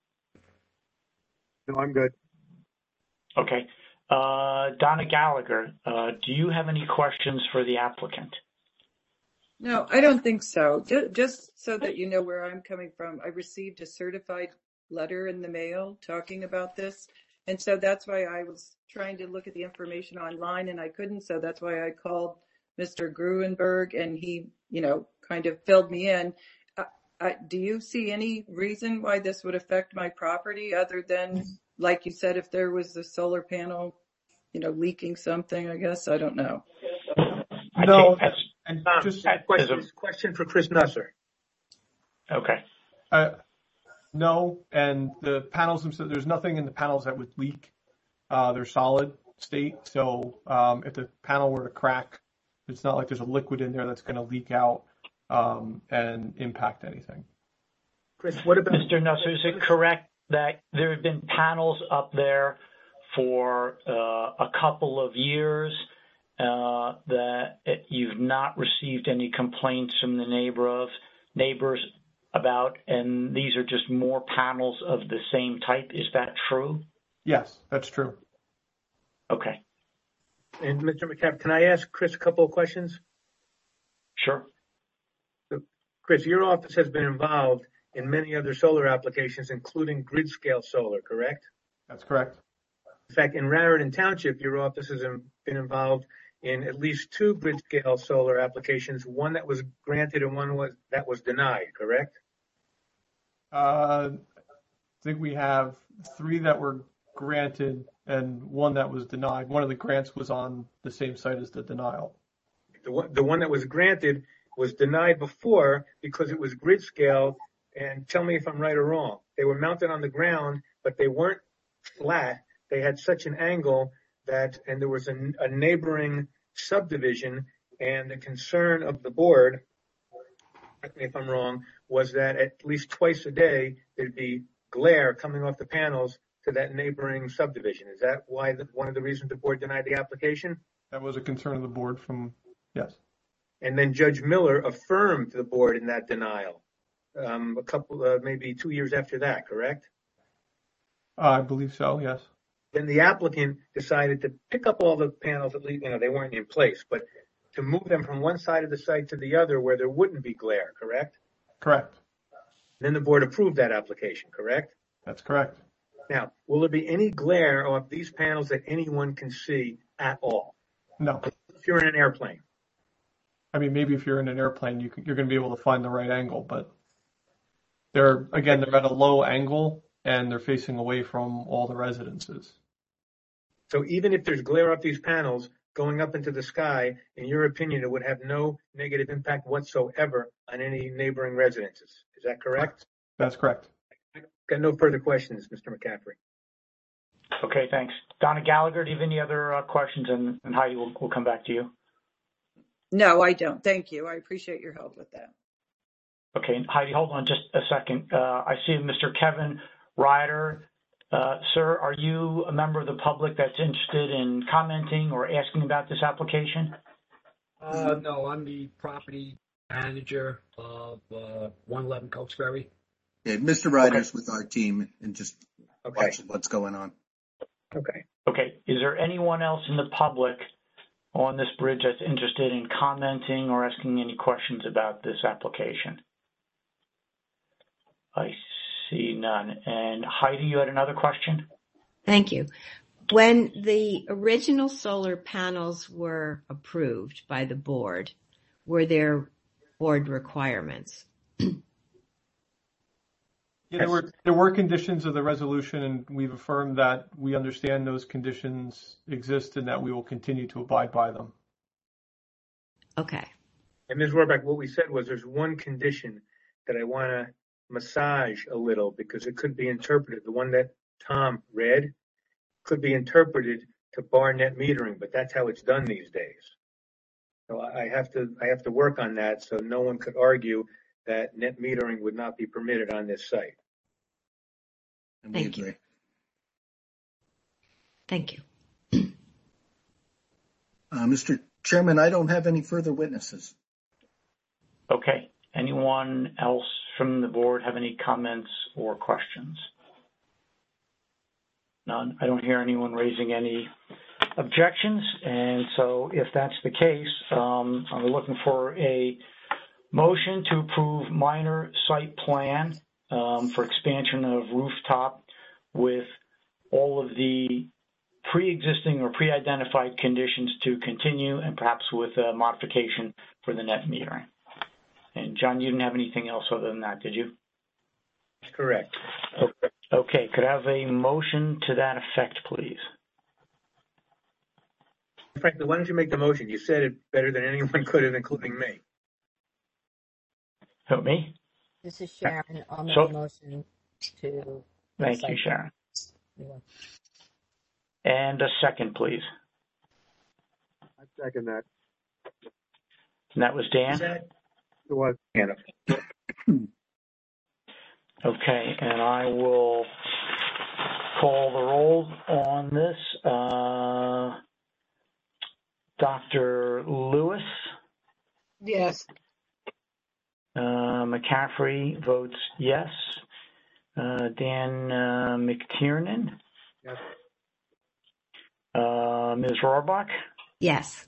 No, I'm good. Okay. Donna Gallagher, do you have any questions for the applicant? No, I don't think so. Just so that you know where I'm coming from, I received a certified letter in the mail talking about this. And so that's why I was trying to look at the information online and I couldn't. So that's why I called Mr. Gruenberg and he, kind of filled me in. Do you see any reason why this would affect my property other than, like you said, if there was a solar panel, leaking something, I guess? I don't know. No. And question for Chris Nusser. Okay. No, and the panels themselves, there's nothing in the panels that would leak. They're solid state, so if the panel were to crack, it's not like there's a liquid in there that's going to leak out and impact anything. Chris, what about Mr. Nusser? Is it correct that there have been panels up there for a couple of years that you've not received any complaints from the neighbors about, and these are just more panels of the same type? Is that true? Yes, that's true. Okay. And Mr. McCaffrey, can I ask Chris a couple of questions? Sure. So, Chris, your office has been involved in many other solar applications, including grid scale solar, correct? That's correct. In fact, in Raritan Township, your office has been involved in at least 2 grid scale solar applications, one that was granted and one that was denied, correct? I think we have 3 that were granted and 1 that was denied. One of the grants was on the same site as the denial. The one that was granted was denied before because it was grid scale, and tell me if I'm right or wrong. They were mounted on the ground, but they weren't flat. They had such an angle and there was a neighboring subdivision, and the concern of the board, correct me if I'm wrong, was that at least twice a day there'd be glare coming off the panels to that neighboring subdivision. Is that why one of the reasons the board denied the application? That was a concern of the board yes. And then Judge Miller affirmed the board in that denial a couple, maybe 2 years after that, correct? I believe so, yes. Then the applicant decided to pick up all the panels, at least, they weren't in place, but to move them from one side of the site to the other where there wouldn't be glare, correct? Correct. Then the board approved that application, correct? That's correct. Now, will there be any glare off these panels that anyone can see at all? No. If you're in an airplane. I mean, maybe if you're in an airplane, you're going to be able to find the right angle, but they're at a low angle and they're facing away from all the residences. So even if there's glare off these panels going up into the sky, in your opinion, it would have no negative impact whatsoever on any neighboring residences. Is that correct? That's correct. Got no further questions, Mr. McCaffrey. Okay, thanks. Donna Gallagher, do you have any other questions? And Heidi, we'll come back to you. No, I don't. Thank you. I appreciate your help with that. Okay, Heidi, hold on just a second. I see Mr. Kevin Ryder. Sir, are you a member of the public that's interested in commenting or asking about this application? No, I'm the property manager of 111 Cokesbury. Yeah, Mr. Ryder's with our team and just watching what's going on. Okay. Okay. Is there anyone else in the public on this bridge that's interested in commenting or asking any questions about this application? I see none. And Heidi, you had another question? Thank you. When the original solar panels were approved by the board, were there board requirements? Yeah, there were conditions of the resolution, and we've affirmed that we understand those conditions exist and that we will continue to abide by them. Okay. And Ms. Rohrbeck, what we said was there's one condition that I want to massage a little because it could be interpreted. The one that Tom read could be interpreted to bar net metering, but that's how it's done these days. So I have to work on that so no one could argue that net metering would not be permitted on this site. And we agree. Thank you. Mr. Chairman, I don't have any further witnesses. Okay. Anyone else from the board have any comments or questions? None. I don't hear anyone raising any objections. And so if that's the case, I'm looking for a motion to approve minor site plan for expansion of rooftop with all of the pre-existing or pre-identified conditions to continue, and perhaps with a modification for the net metering. And John, you didn't have anything else other than that, did you? Correct. Okay, could I have a motion to that effect, please? Frankly, why don't you make the motion? You said it better than anyone could have, including me. Who, me? This is Sharon. I'll make a motion to. Thank you, Sharon. And a second, please. I second that. And that was Dan? It was. Okay, and I will call the roll on this. Dr. Lewis? Yes. McCaffrey votes yes. Dan McTiernan? Yes. Ms. Rohrbach? Yes.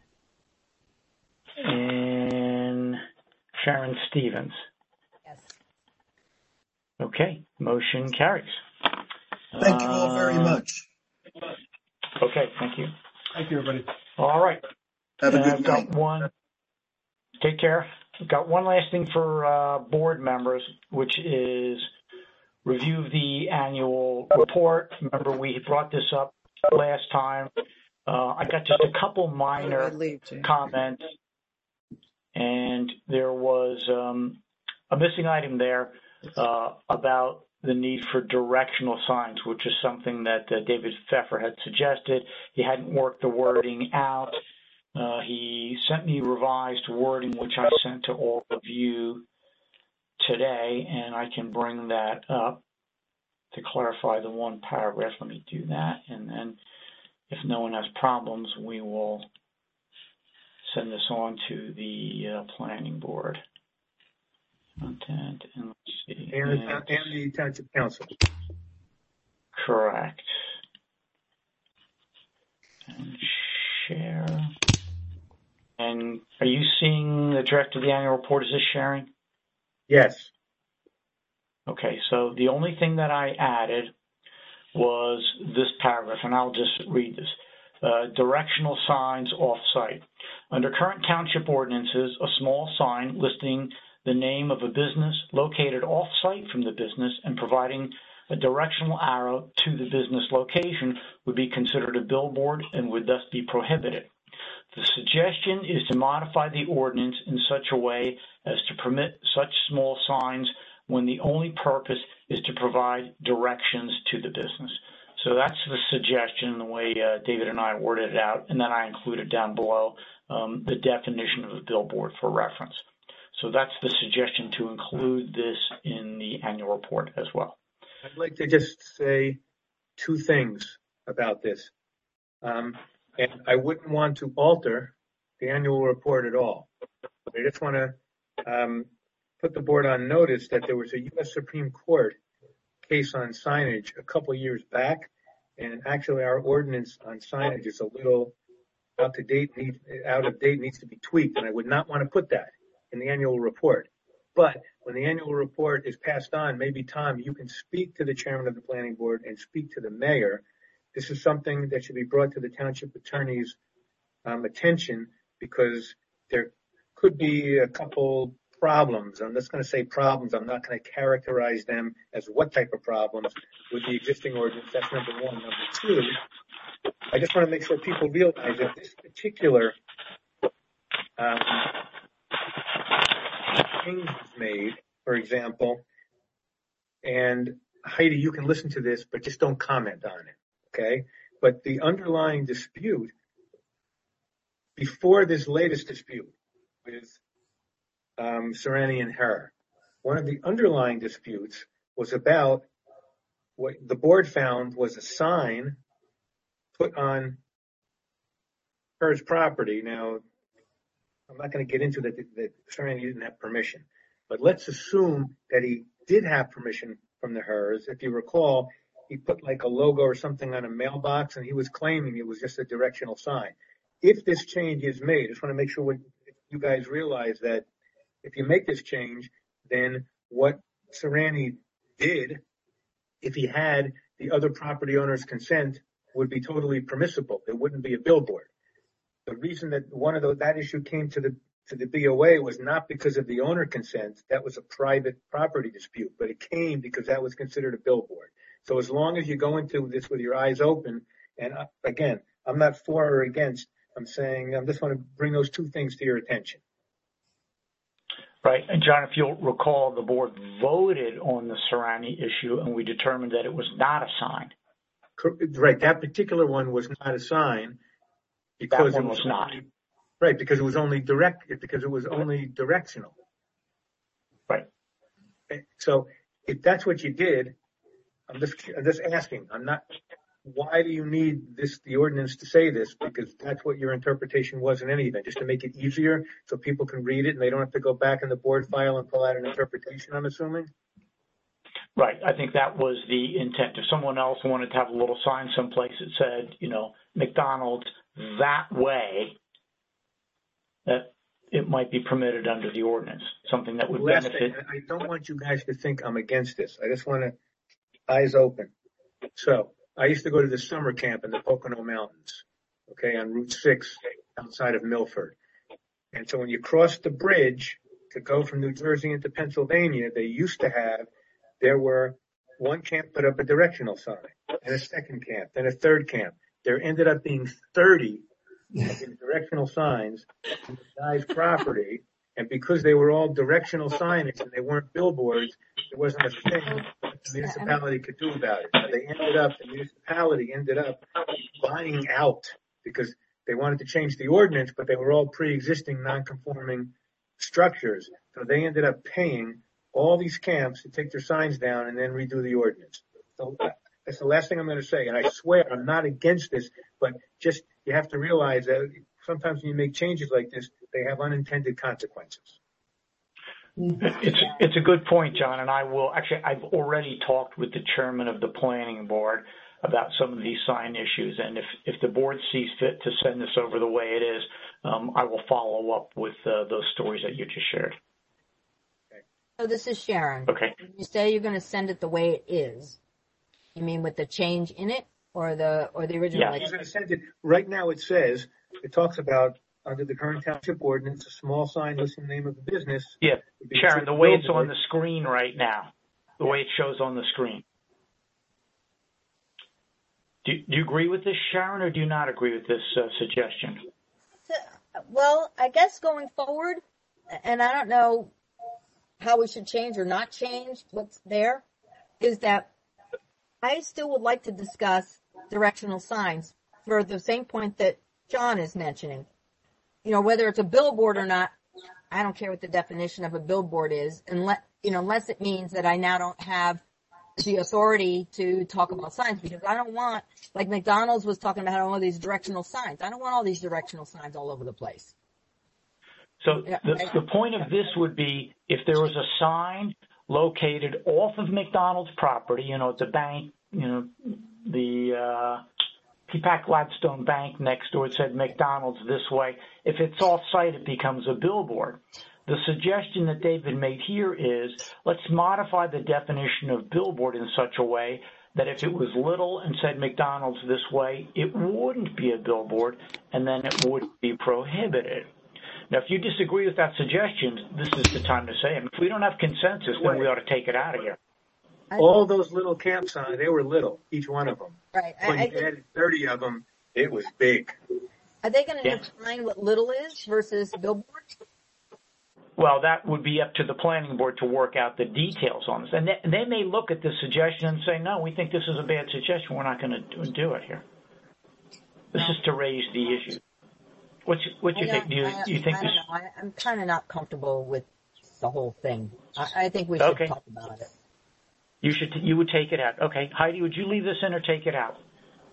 And Sharon Stevens? Yes. Okay, motion carries. Thank you all very much. Okay, thank you. Thank you, everybody. All right. Have a good I've got night. one. Take care. I've got one last thing for board members, which is review the annual report. Remember, we brought this up last time. I got just a couple minor comments, and there was a missing item there about the need for directional signs, which is something that David Pfeffer had suggested. He hadn't worked the wording out. He sent me revised wording, which I sent to all of you today, and I can bring that up to clarify the one paragraph. Let me do that, and then if no one has problems, we will send this on to the planning board. Content, and let's see. And the Township Council. Correct. And share. And are you seeing the draft of the annual report? Is this sharing? Yes. Okay, so the only thing that I added was this paragraph, and I'll just read this. Directional signs off-site. Under current township ordinances, a small sign listing the name of a business located off-site from the business and providing a directional arrow to the business location would be considered a billboard and would thus be prohibited. The suggestion is to modify the ordinance in such a way as to permit such small signs when the only purpose is to provide directions to the business. So that's the suggestion, the way David and I worded it out, and then I included down below the definition of a billboard for reference. So that's the suggestion, to include this in the annual report as well. I'd like to just say two things about this. And I wouldn't want to alter the annual report at all. But I just want to put the board on notice that there was a U.S. Supreme Court case on signage a couple of years back, and actually our ordinance on signage is a little out of date, needs to be tweaked, and I would not want to put that in the annual report. But when the annual report is passed on, maybe, Tom, you can speak to the chairman of the planning board and speak to the mayor. This is something that should be brought to the township attorney's attention, because there could be a couple problems. I'm just going to say problems. I'm not going to characterize them as what type of problems with the existing ordinance. That's number one. Number two, I just want to make sure people realize that this particular change was made, for example, and Heidi, you can listen to this, but just don't comment on it, okay? But the underlying dispute before this latest dispute with Serrani and her, one of the underlying disputes was about what the board found was a sign put on Her's property. Now, I'm not going to get into that Serrani didn't have permission, but let's assume that he did have permission from the Hers. If you recall, he put like a logo or something on a mailbox, and he was claiming it was just a directional sign. If this change is made, I just want to make sure you guys realize that if you make this change, then what Serrani did, if he had the other property owner's consent, would be totally permissible. It wouldn't be a billboard. The reason that that issue came to the BOA was not because of the owner consent. That was a private property dispute, but it came because that was considered a billboard. So as long as you go into this with your eyes open, and again, I'm not for or against, I'm saying I just want to bring those two things to your attention. Right. And John, if you'll recall, the board voted on the Serrani issue, and we determined that it was not a sign. Right. That particular one was not a sign because that one was not. Right. Because it was only directional. Right. So if that's what you did, I'm just asking. Why do you need the ordinance to say this? Because that's what your interpretation was in any event, just to make it easier so people can read it and they don't have to go back in the board file and pull out an interpretation, I'm assuming? Right. I think that was the intent. If someone else wanted to have a little sign someplace that said, McDonald's that way, that it might be permitted under the ordinance, something that would benefit. I don't want you guys to think I'm against this. I just want to eyes open. So I used to go to the summer camp in the Pocono Mountains, on Route 6 outside of Milford. And so when you cross the bridge to go from New Jersey into Pennsylvania, there were one camp put up a directional sign, and a second camp, then a third camp. There ended up being 30 of these directional signs on the guy's property. And because they were all directional signage and they weren't billboards, there wasn't a thing the municipality could do about it. The municipality ended up buying out because they wanted to change the ordinance, but they were all pre-existing non-conforming structures. So they ended up paying all these camps to take their signs down and then redo the ordinance. So that's the last thing I'm going to say. And I swear I'm not against this, but just you have to realize that sometimes when you make changes like this, they have unintended consequences. It's a good point, John, and I've already talked with the chairman of the planning board about some of these sign issues, and if the board sees fit to send this over the way it is, I will follow up with those stories that you just shared. So this is Sharon. Okay. When you say you're going to send it the way it is, you mean with the change in it or the original? Yeah, I'm going to send it. Right now it talks about under the current township ordinance, a small sign listing the name of the business. Yeah, Sharon, the way it's on the screen right now, the way it shows on the screen. Do you agree with this, Sharon, or do you not agree with this suggestion? Well, I guess going forward, and I don't know how we should change or not change what's there, is that I still would like to discuss directional signs for the same point that John is mentioning. Whether it's a billboard or not, I don't care what the definition of a billboard is, unless it means that I now don't have the authority to talk about signs, because I don't want, like McDonald's was talking about all these directional signs. I don't want all these directional signs all over the place. So the point of this would be if there was a sign located off of McDonald's property, at the bank, the Peapack Gladstone Bank next door, it said McDonald's this way. If it's off-site, it becomes a billboard. The suggestion that David made here is let's modify the definition of billboard in such a way that if it was little and said McDonald's this way, it wouldn't be a billboard, and then it would be prohibited. Now, if you disagree with that suggestion, this is the time to say it. If we don't have consensus, then we ought to take it out of here. All those little camp signs, they were little, each one of them. Right. When you added 30 of them, it was big. Are they going to define what little is versus billboard? Well, that would be up to the planning board to work out the details on this. And they may look at this suggestion and say, no, we think this is a bad suggestion. We're not going to do it here. This is to raise the issue. What you think? Do you think I don't know. I'm kind of not comfortable with the whole thing. I think we should talk about it. You would take it out. Okay. Heidi, would you leave this in or take it out?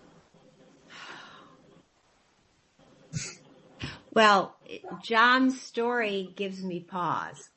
Well, John's story gives me pause,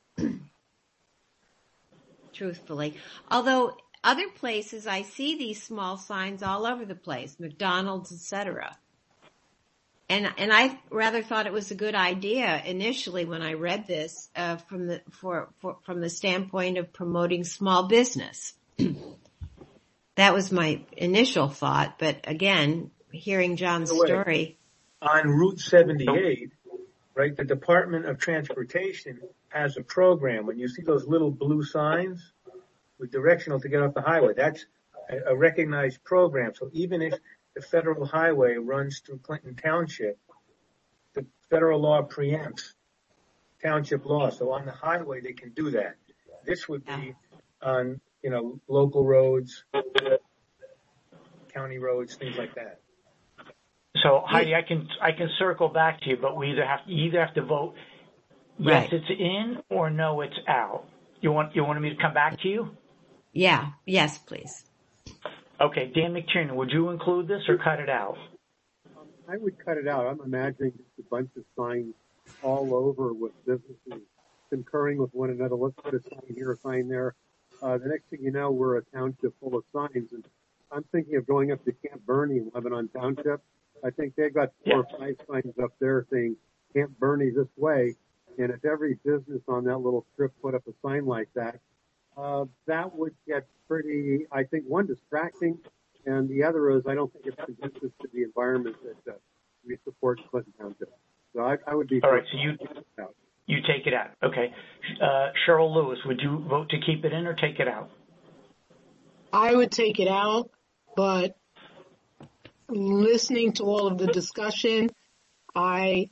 truthfully. Although other places I see these small signs all over the place, McDonald's, etc. And I rather thought it was a good idea initially when I read this from the standpoint of promoting small business. That was my initial thought, but again, hearing John's story. On Route 78, right, the Department of Transportation has a program. When you see those little blue signs with directional to get off the highway, that's a recognized program. So even if the federal highway runs through Clinton Township, the federal law preempts township law. So on the highway, they can do that. This would be on, local roads, county roads, things like that. So Heidi, I can circle back to you, but we either have to vote yes, it's in, or no, it's out. You wanted me to come back to you? Yeah. Yes, please. Okay, Dan McTiernan, would you include this or cut it out? I would cut it out. I'm imagining just a bunch of signs all over with businesses concurring with one another. Let's put a sign here, a sign there. The next thing you know, we're a township full of signs. And I'm thinking of going up to Camp Bernie in Lebanon Township. I think they've got 4 or 5 signs up there saying Camp Bernie this way. And if every business on that little strip put up a sign like that, that would get pretty, I think, one, distracting, and the other is I don't think it's conducive to the environment that we support in Clinton Township. So I would be... All right, so you take it out. Okay. Cheryl Lewis, would you vote to keep it in or take it out? I would take it out, but listening to all of the discussion, I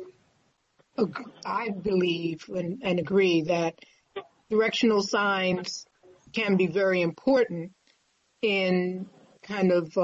believe and agree that directional signs can be very important in kind of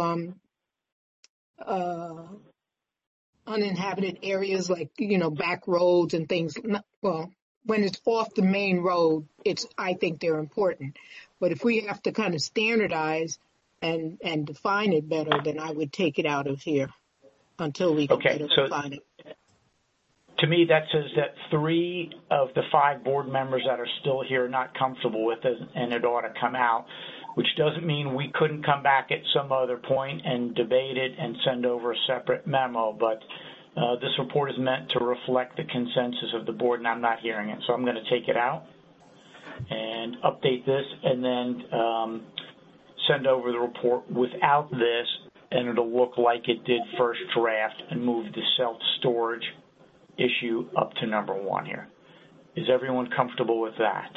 uninhabited areas like, back roads and things. Well, when it's off the main road, I think they're important. But if we have to kind of standardize and define it better, then I would take it out of here until we can define it. To me, that says that 3 of the 5 board members that are still here are not comfortable with it, and it ought to come out, which doesn't mean we couldn't come back at some other point and debate it and send over a separate memo, but this report is meant to reflect the consensus of the board, and I'm not hearing it. So I'm going to take it out and update this, and then send over the report without this, and it'll look like it did first draft, and move the self-storage issue up to number 1 here. Is everyone comfortable with that?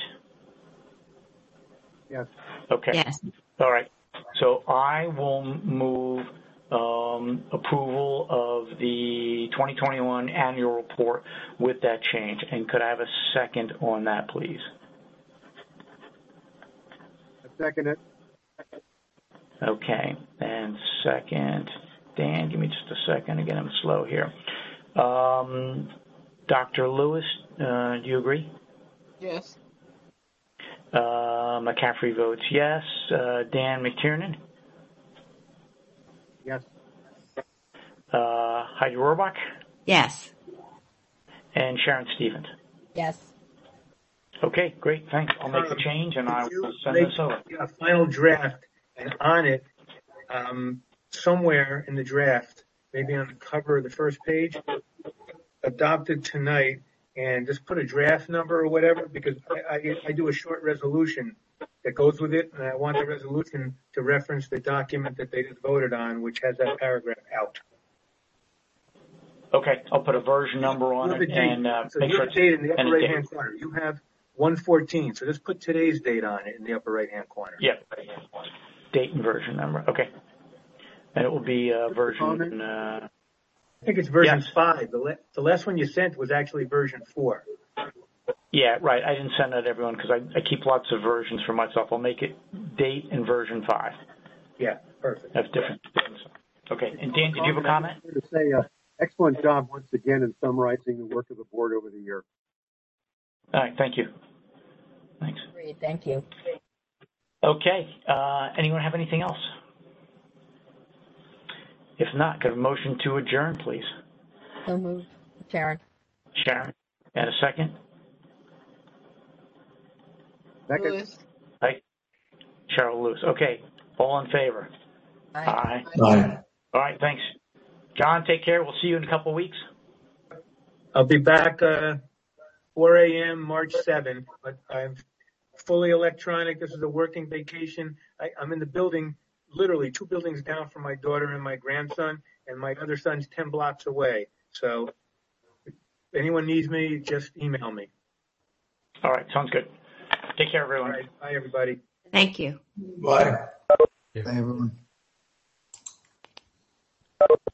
Yes. Okay. Yes. All right. So I will move approval of the 2021 annual report with that change. And could I have a second on that, please? I second it. Okay. And second, Dan, give me just a second. Again, I'm slow here. Dr. Lewis, do you agree? Yes. McCaffrey votes yes. Dan McTiernan? Yes. Heidi Rohrbach? Yes. And Sharon Stevens? Yes. Okay, great. Thanks. I'll make the change, and I will send this over. A final draft, and on it, somewhere in the draft, maybe on the cover of the first page, adopted tonight, and just put a draft number or whatever, because I do a short resolution that goes with it, and I want the resolution to reference the document that they just voted on, which has that paragraph out. Okay, I'll put a version number on it, and so make sure it's date in the upper right-hand corner. You have 114, so just put today's date on it in the upper right-hand corner. Yeah, date and version number. Okay, and it will be version. I think it's version 5. The last one you sent was actually version 4. Yeah, right. I didn't send that to everyone because I keep lots of versions for myself. I'll make it date and version 5. Yeah, perfect. That's different. Okay. And Dan, did you have a comment? To say, excellent job once again in summarizing the work of the board over the year. All right, thank you. Thanks. Great, thank you. Okay, anyone have anything else? If not, could a motion to adjourn, please? So moved. Sharon. Sharon, and a second? Second. Lewis. Aye. Cheryl Lewis. Okay, all in favor? Aye. Aye. All right, thanks. John, take care. We'll see you in a couple of weeks. I'll be back 4 a.m. March 7th, but I'm fully electronic. This is a working vacation. I'm in the building, literally 2 buildings down from my daughter and my grandson, and my other son's 10 blocks away. So if anyone needs me, just email me. All right, sounds good. Take care, everyone. All right, bye, everybody. Thank you. Bye. Bye, everyone.